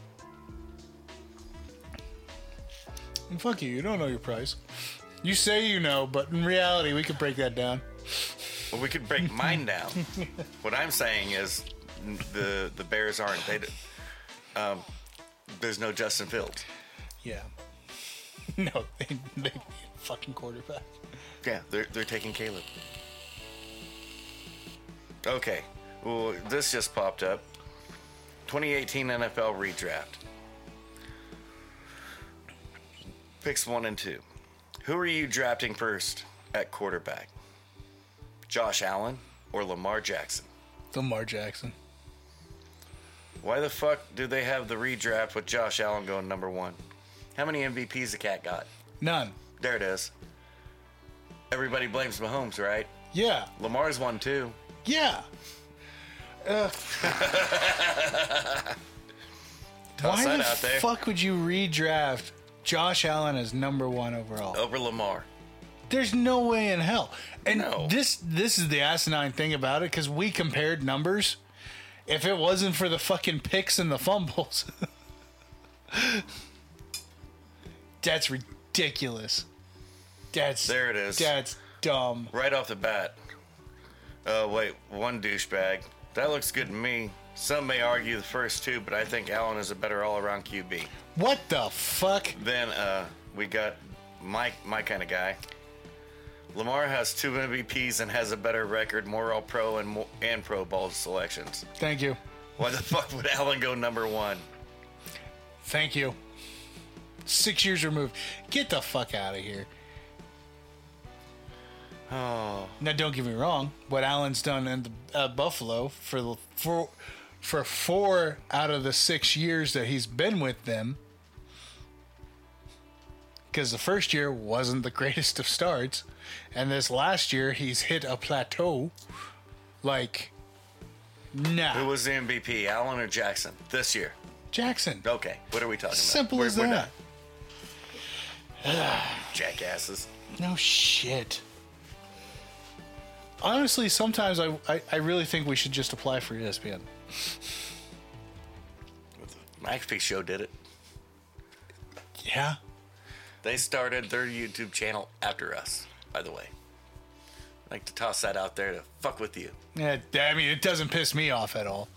And fuck you. You don't know your price. You say you know, but in reality, we could break that down. Well, we could break mine down. What I'm saying is the Bears aren't. There's no Justin Fields. Yeah. No, they need a fucking quarterback. Yeah, they're taking Caleb. Okay. Well, this just popped up. 2018 NFL redraft. Picks 1 and 2. Who are you drafting first at quarterback? Josh Allen or Lamar Jackson? Lamar Jackson. Why the fuck do they have the redraft with Josh Allen going number 1? How many MVPs the cat got? None. There it is. Everybody blames Mahomes, right? Yeah. Lamar's won 2. Yeah. Toss Why that the out there. fuck would you redraft Josh Allen as number 1 overall? Over Lamar. There's no way in hell. And No. this is the asinine thing about it, because we compared numbers. If it wasn't for the fucking picks and the fumbles. That's ridiculous. There it is. That's dumb. Right off the bat. Wait, one douchebag. That looks good to me. Some may argue the first 2, but I think Allen is a better all-around QB. What the fuck? Then we got my kind of guy. Lamar has 2 MVPs and has a better record, more All-Pro and Pro Bowl selections. Thank you. Why the fuck would Allen go number 1? Thank you. 6 years removed. Get the fuck out of here. Oh. Now, don't get me wrong. What Allen's done in Buffalo for 4 out of the 6 years that he's been with them, because the first year wasn't the greatest of starts, and this last year he's hit a plateau. Like, nah. Who was the MVP, Allen or Jackson, this year? Jackson. Okay, what are we talking Simple about? as We're that. done. Jackasses. No shit. Honestly, sometimes I really think we should just apply for ESPN. McAfee Show did it. Yeah. They started their YouTube channel after us, by the way. I like to toss that out there to fuck with you. Yeah, I mean, it doesn't piss me off at all.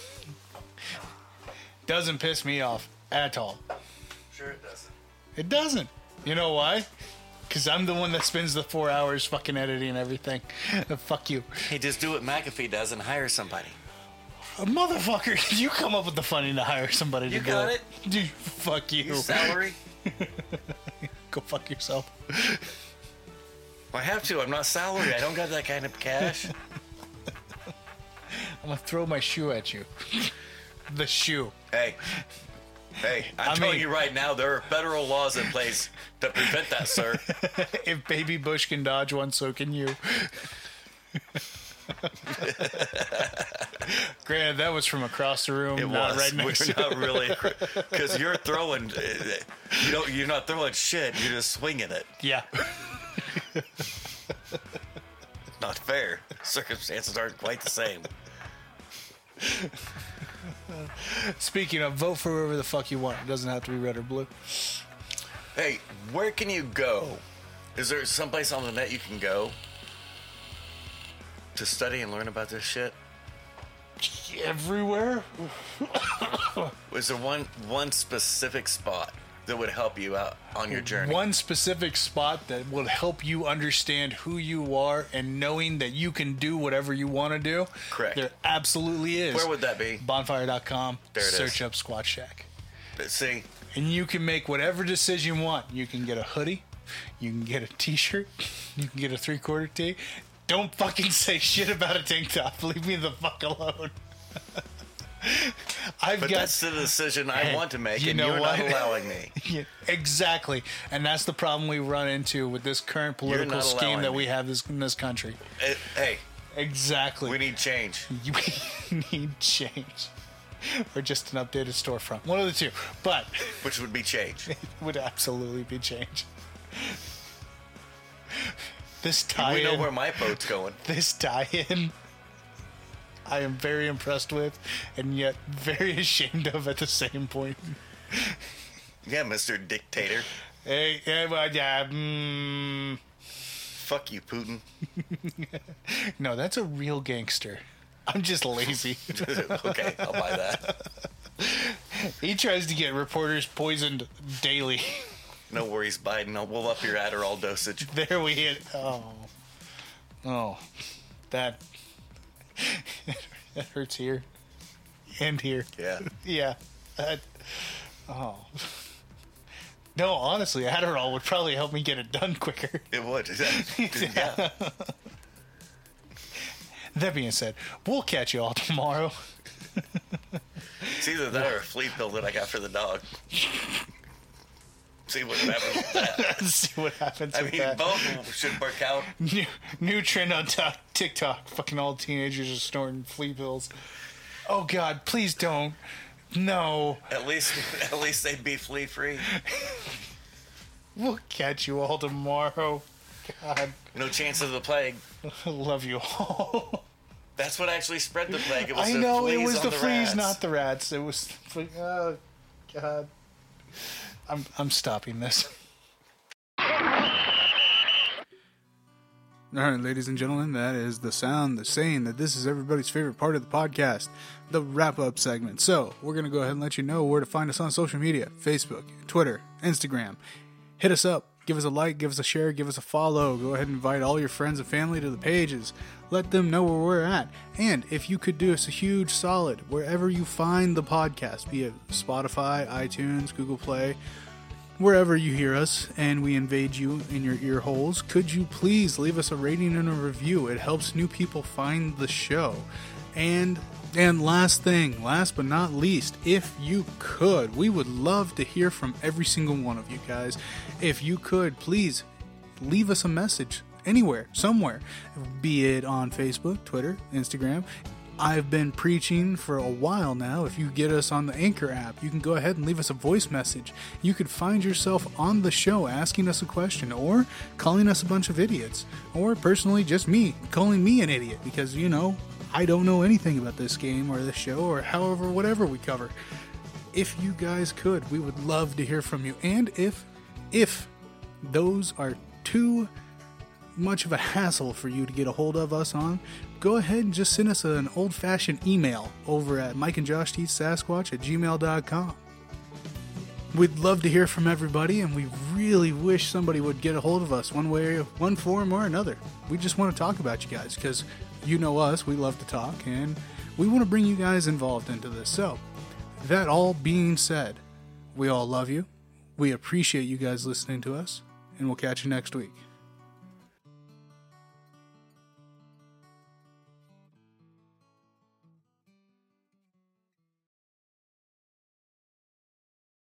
Doesn't piss me off at all. Sure it doesn't. It doesn't. You know why? Because I'm the one that spends the 4 hours fucking editing everything. Fuck you. Hey, just do what McAfee does and hire somebody. Motherfucker, you come up with the funding to hire somebody to You do got it. Dude, fuck you. Your salary? Go fuck yourself. I have to. I'm not salary. I don't got that kind of cash. I'm gonna throw my shoe at you. The shoe. Hey, I'm telling you right now, there are federal laws in place to prevent that, sir. If Baby Bush can dodge one, so can you. Granted, that was from across the room, It not was. right next We're to not really, because you're throwing. You're not throwing shit. You're just swinging it. Yeah. Not fair. Circumstances aren't quite the same. Speaking of, vote for whoever the fuck you want. It doesn't have to be red or blue. Hey, where can you go? Is there someplace on the net you can go to study and learn about this shit? Everywhere? Was there one specific spot that would help you out on your journey? One specific spot that will help you understand who you are and knowing that you can do whatever you want to do. Correct. There absolutely is. Where would that be? Bonfire.com. There it is. Search up Squat Shack. But see, And you can make whatever decision you want. You can get a hoodie. You can get a t-shirt. You can get a 3/4 tee. Don't fucking say shit about a tank top. Leave me the fuck alone. but that's the decision I want to make, you and know you're what? not allowing me. Yeah, exactly. And that's the problem we run into with this current political not scheme allowing that me. we have in this country. Hey, Exactly. we need change. We need change. Or just an updated storefront. One of the two. But Which would be change. it would absolutely be change. This We tie-in, know where my boat's going. this tie-in, I am very impressed with, and yet very ashamed of at the same point. Yeah, Mr. Dictator. Hey, yeah, Fuck you, Putin. no, that's a real gangster. I'm just lazy. Okay, I'll buy that. He tries to get reporters poisoned daily. No worries, Biden. We'll up your Adderall dosage. There we hit. Oh, that hurts here and here. Yeah. Yeah. No, honestly, Adderall would probably help me get it done quicker. It would. Yeah. That being said, we'll catch you all tomorrow. It's either that or a flea pill that I got for the dog. See what happens with that. See what happens I with mean, that. both should work out. New trend on TikTok. Fucking all teenagers are snorting flea pills. Oh God, please don't. No. At least they'd be flea free. We'll catch you all tomorrow. God, No chance of the plague. I love you all. That's what actually spread the plague. It was I the know fleas it was on the fleas, rats. not the rats. It was. Oh God. I'm stopping this. All right, ladies and gentlemen, that is the sound that's saying that this is everybody's favorite part of the podcast, the wrap-up segment. So we're going to go ahead and let you know where to find us on social media: Facebook, Twitter, Instagram. Hit us up. Give us a like, give us a share, give us a follow. Go ahead and invite all your friends and family to the pages. Let them know where we're at. And if you could do us a huge solid, wherever you find the podcast, be it Spotify, iTunes, Google Play, wherever you hear us and we invade you in your ear holes, could you please leave us a rating and a review? It helps new people find the show. And last but not least, if you could, we would love to hear from every single one of you guys. If you could, please leave us a message anywhere, somewhere, be it on Facebook, Twitter, Instagram. I've been preaching for a while now. If you get us on the Anchor app, you can go ahead and leave us a voice message. You could find yourself on the show asking us a question or calling us a bunch of idiots, or personally just me calling me an idiot because, I don't know anything about this game or this show or whatever we cover. If you guys could, we would love to hear from you. And if those are too much of a hassle for you to get a hold of us on, go ahead and just send us an old-fashioned email over at mikeandjoshteachsasquatch@gmail.com. We'd love to hear from everybody, and we really wish somebody would get a hold of us one way, one form or another. We just want to talk about you guys because you know us, we love to talk, and we want to bring you guys involved into this. So, that all being said, we all love you. We appreciate you guys listening to us, and we'll catch you next week.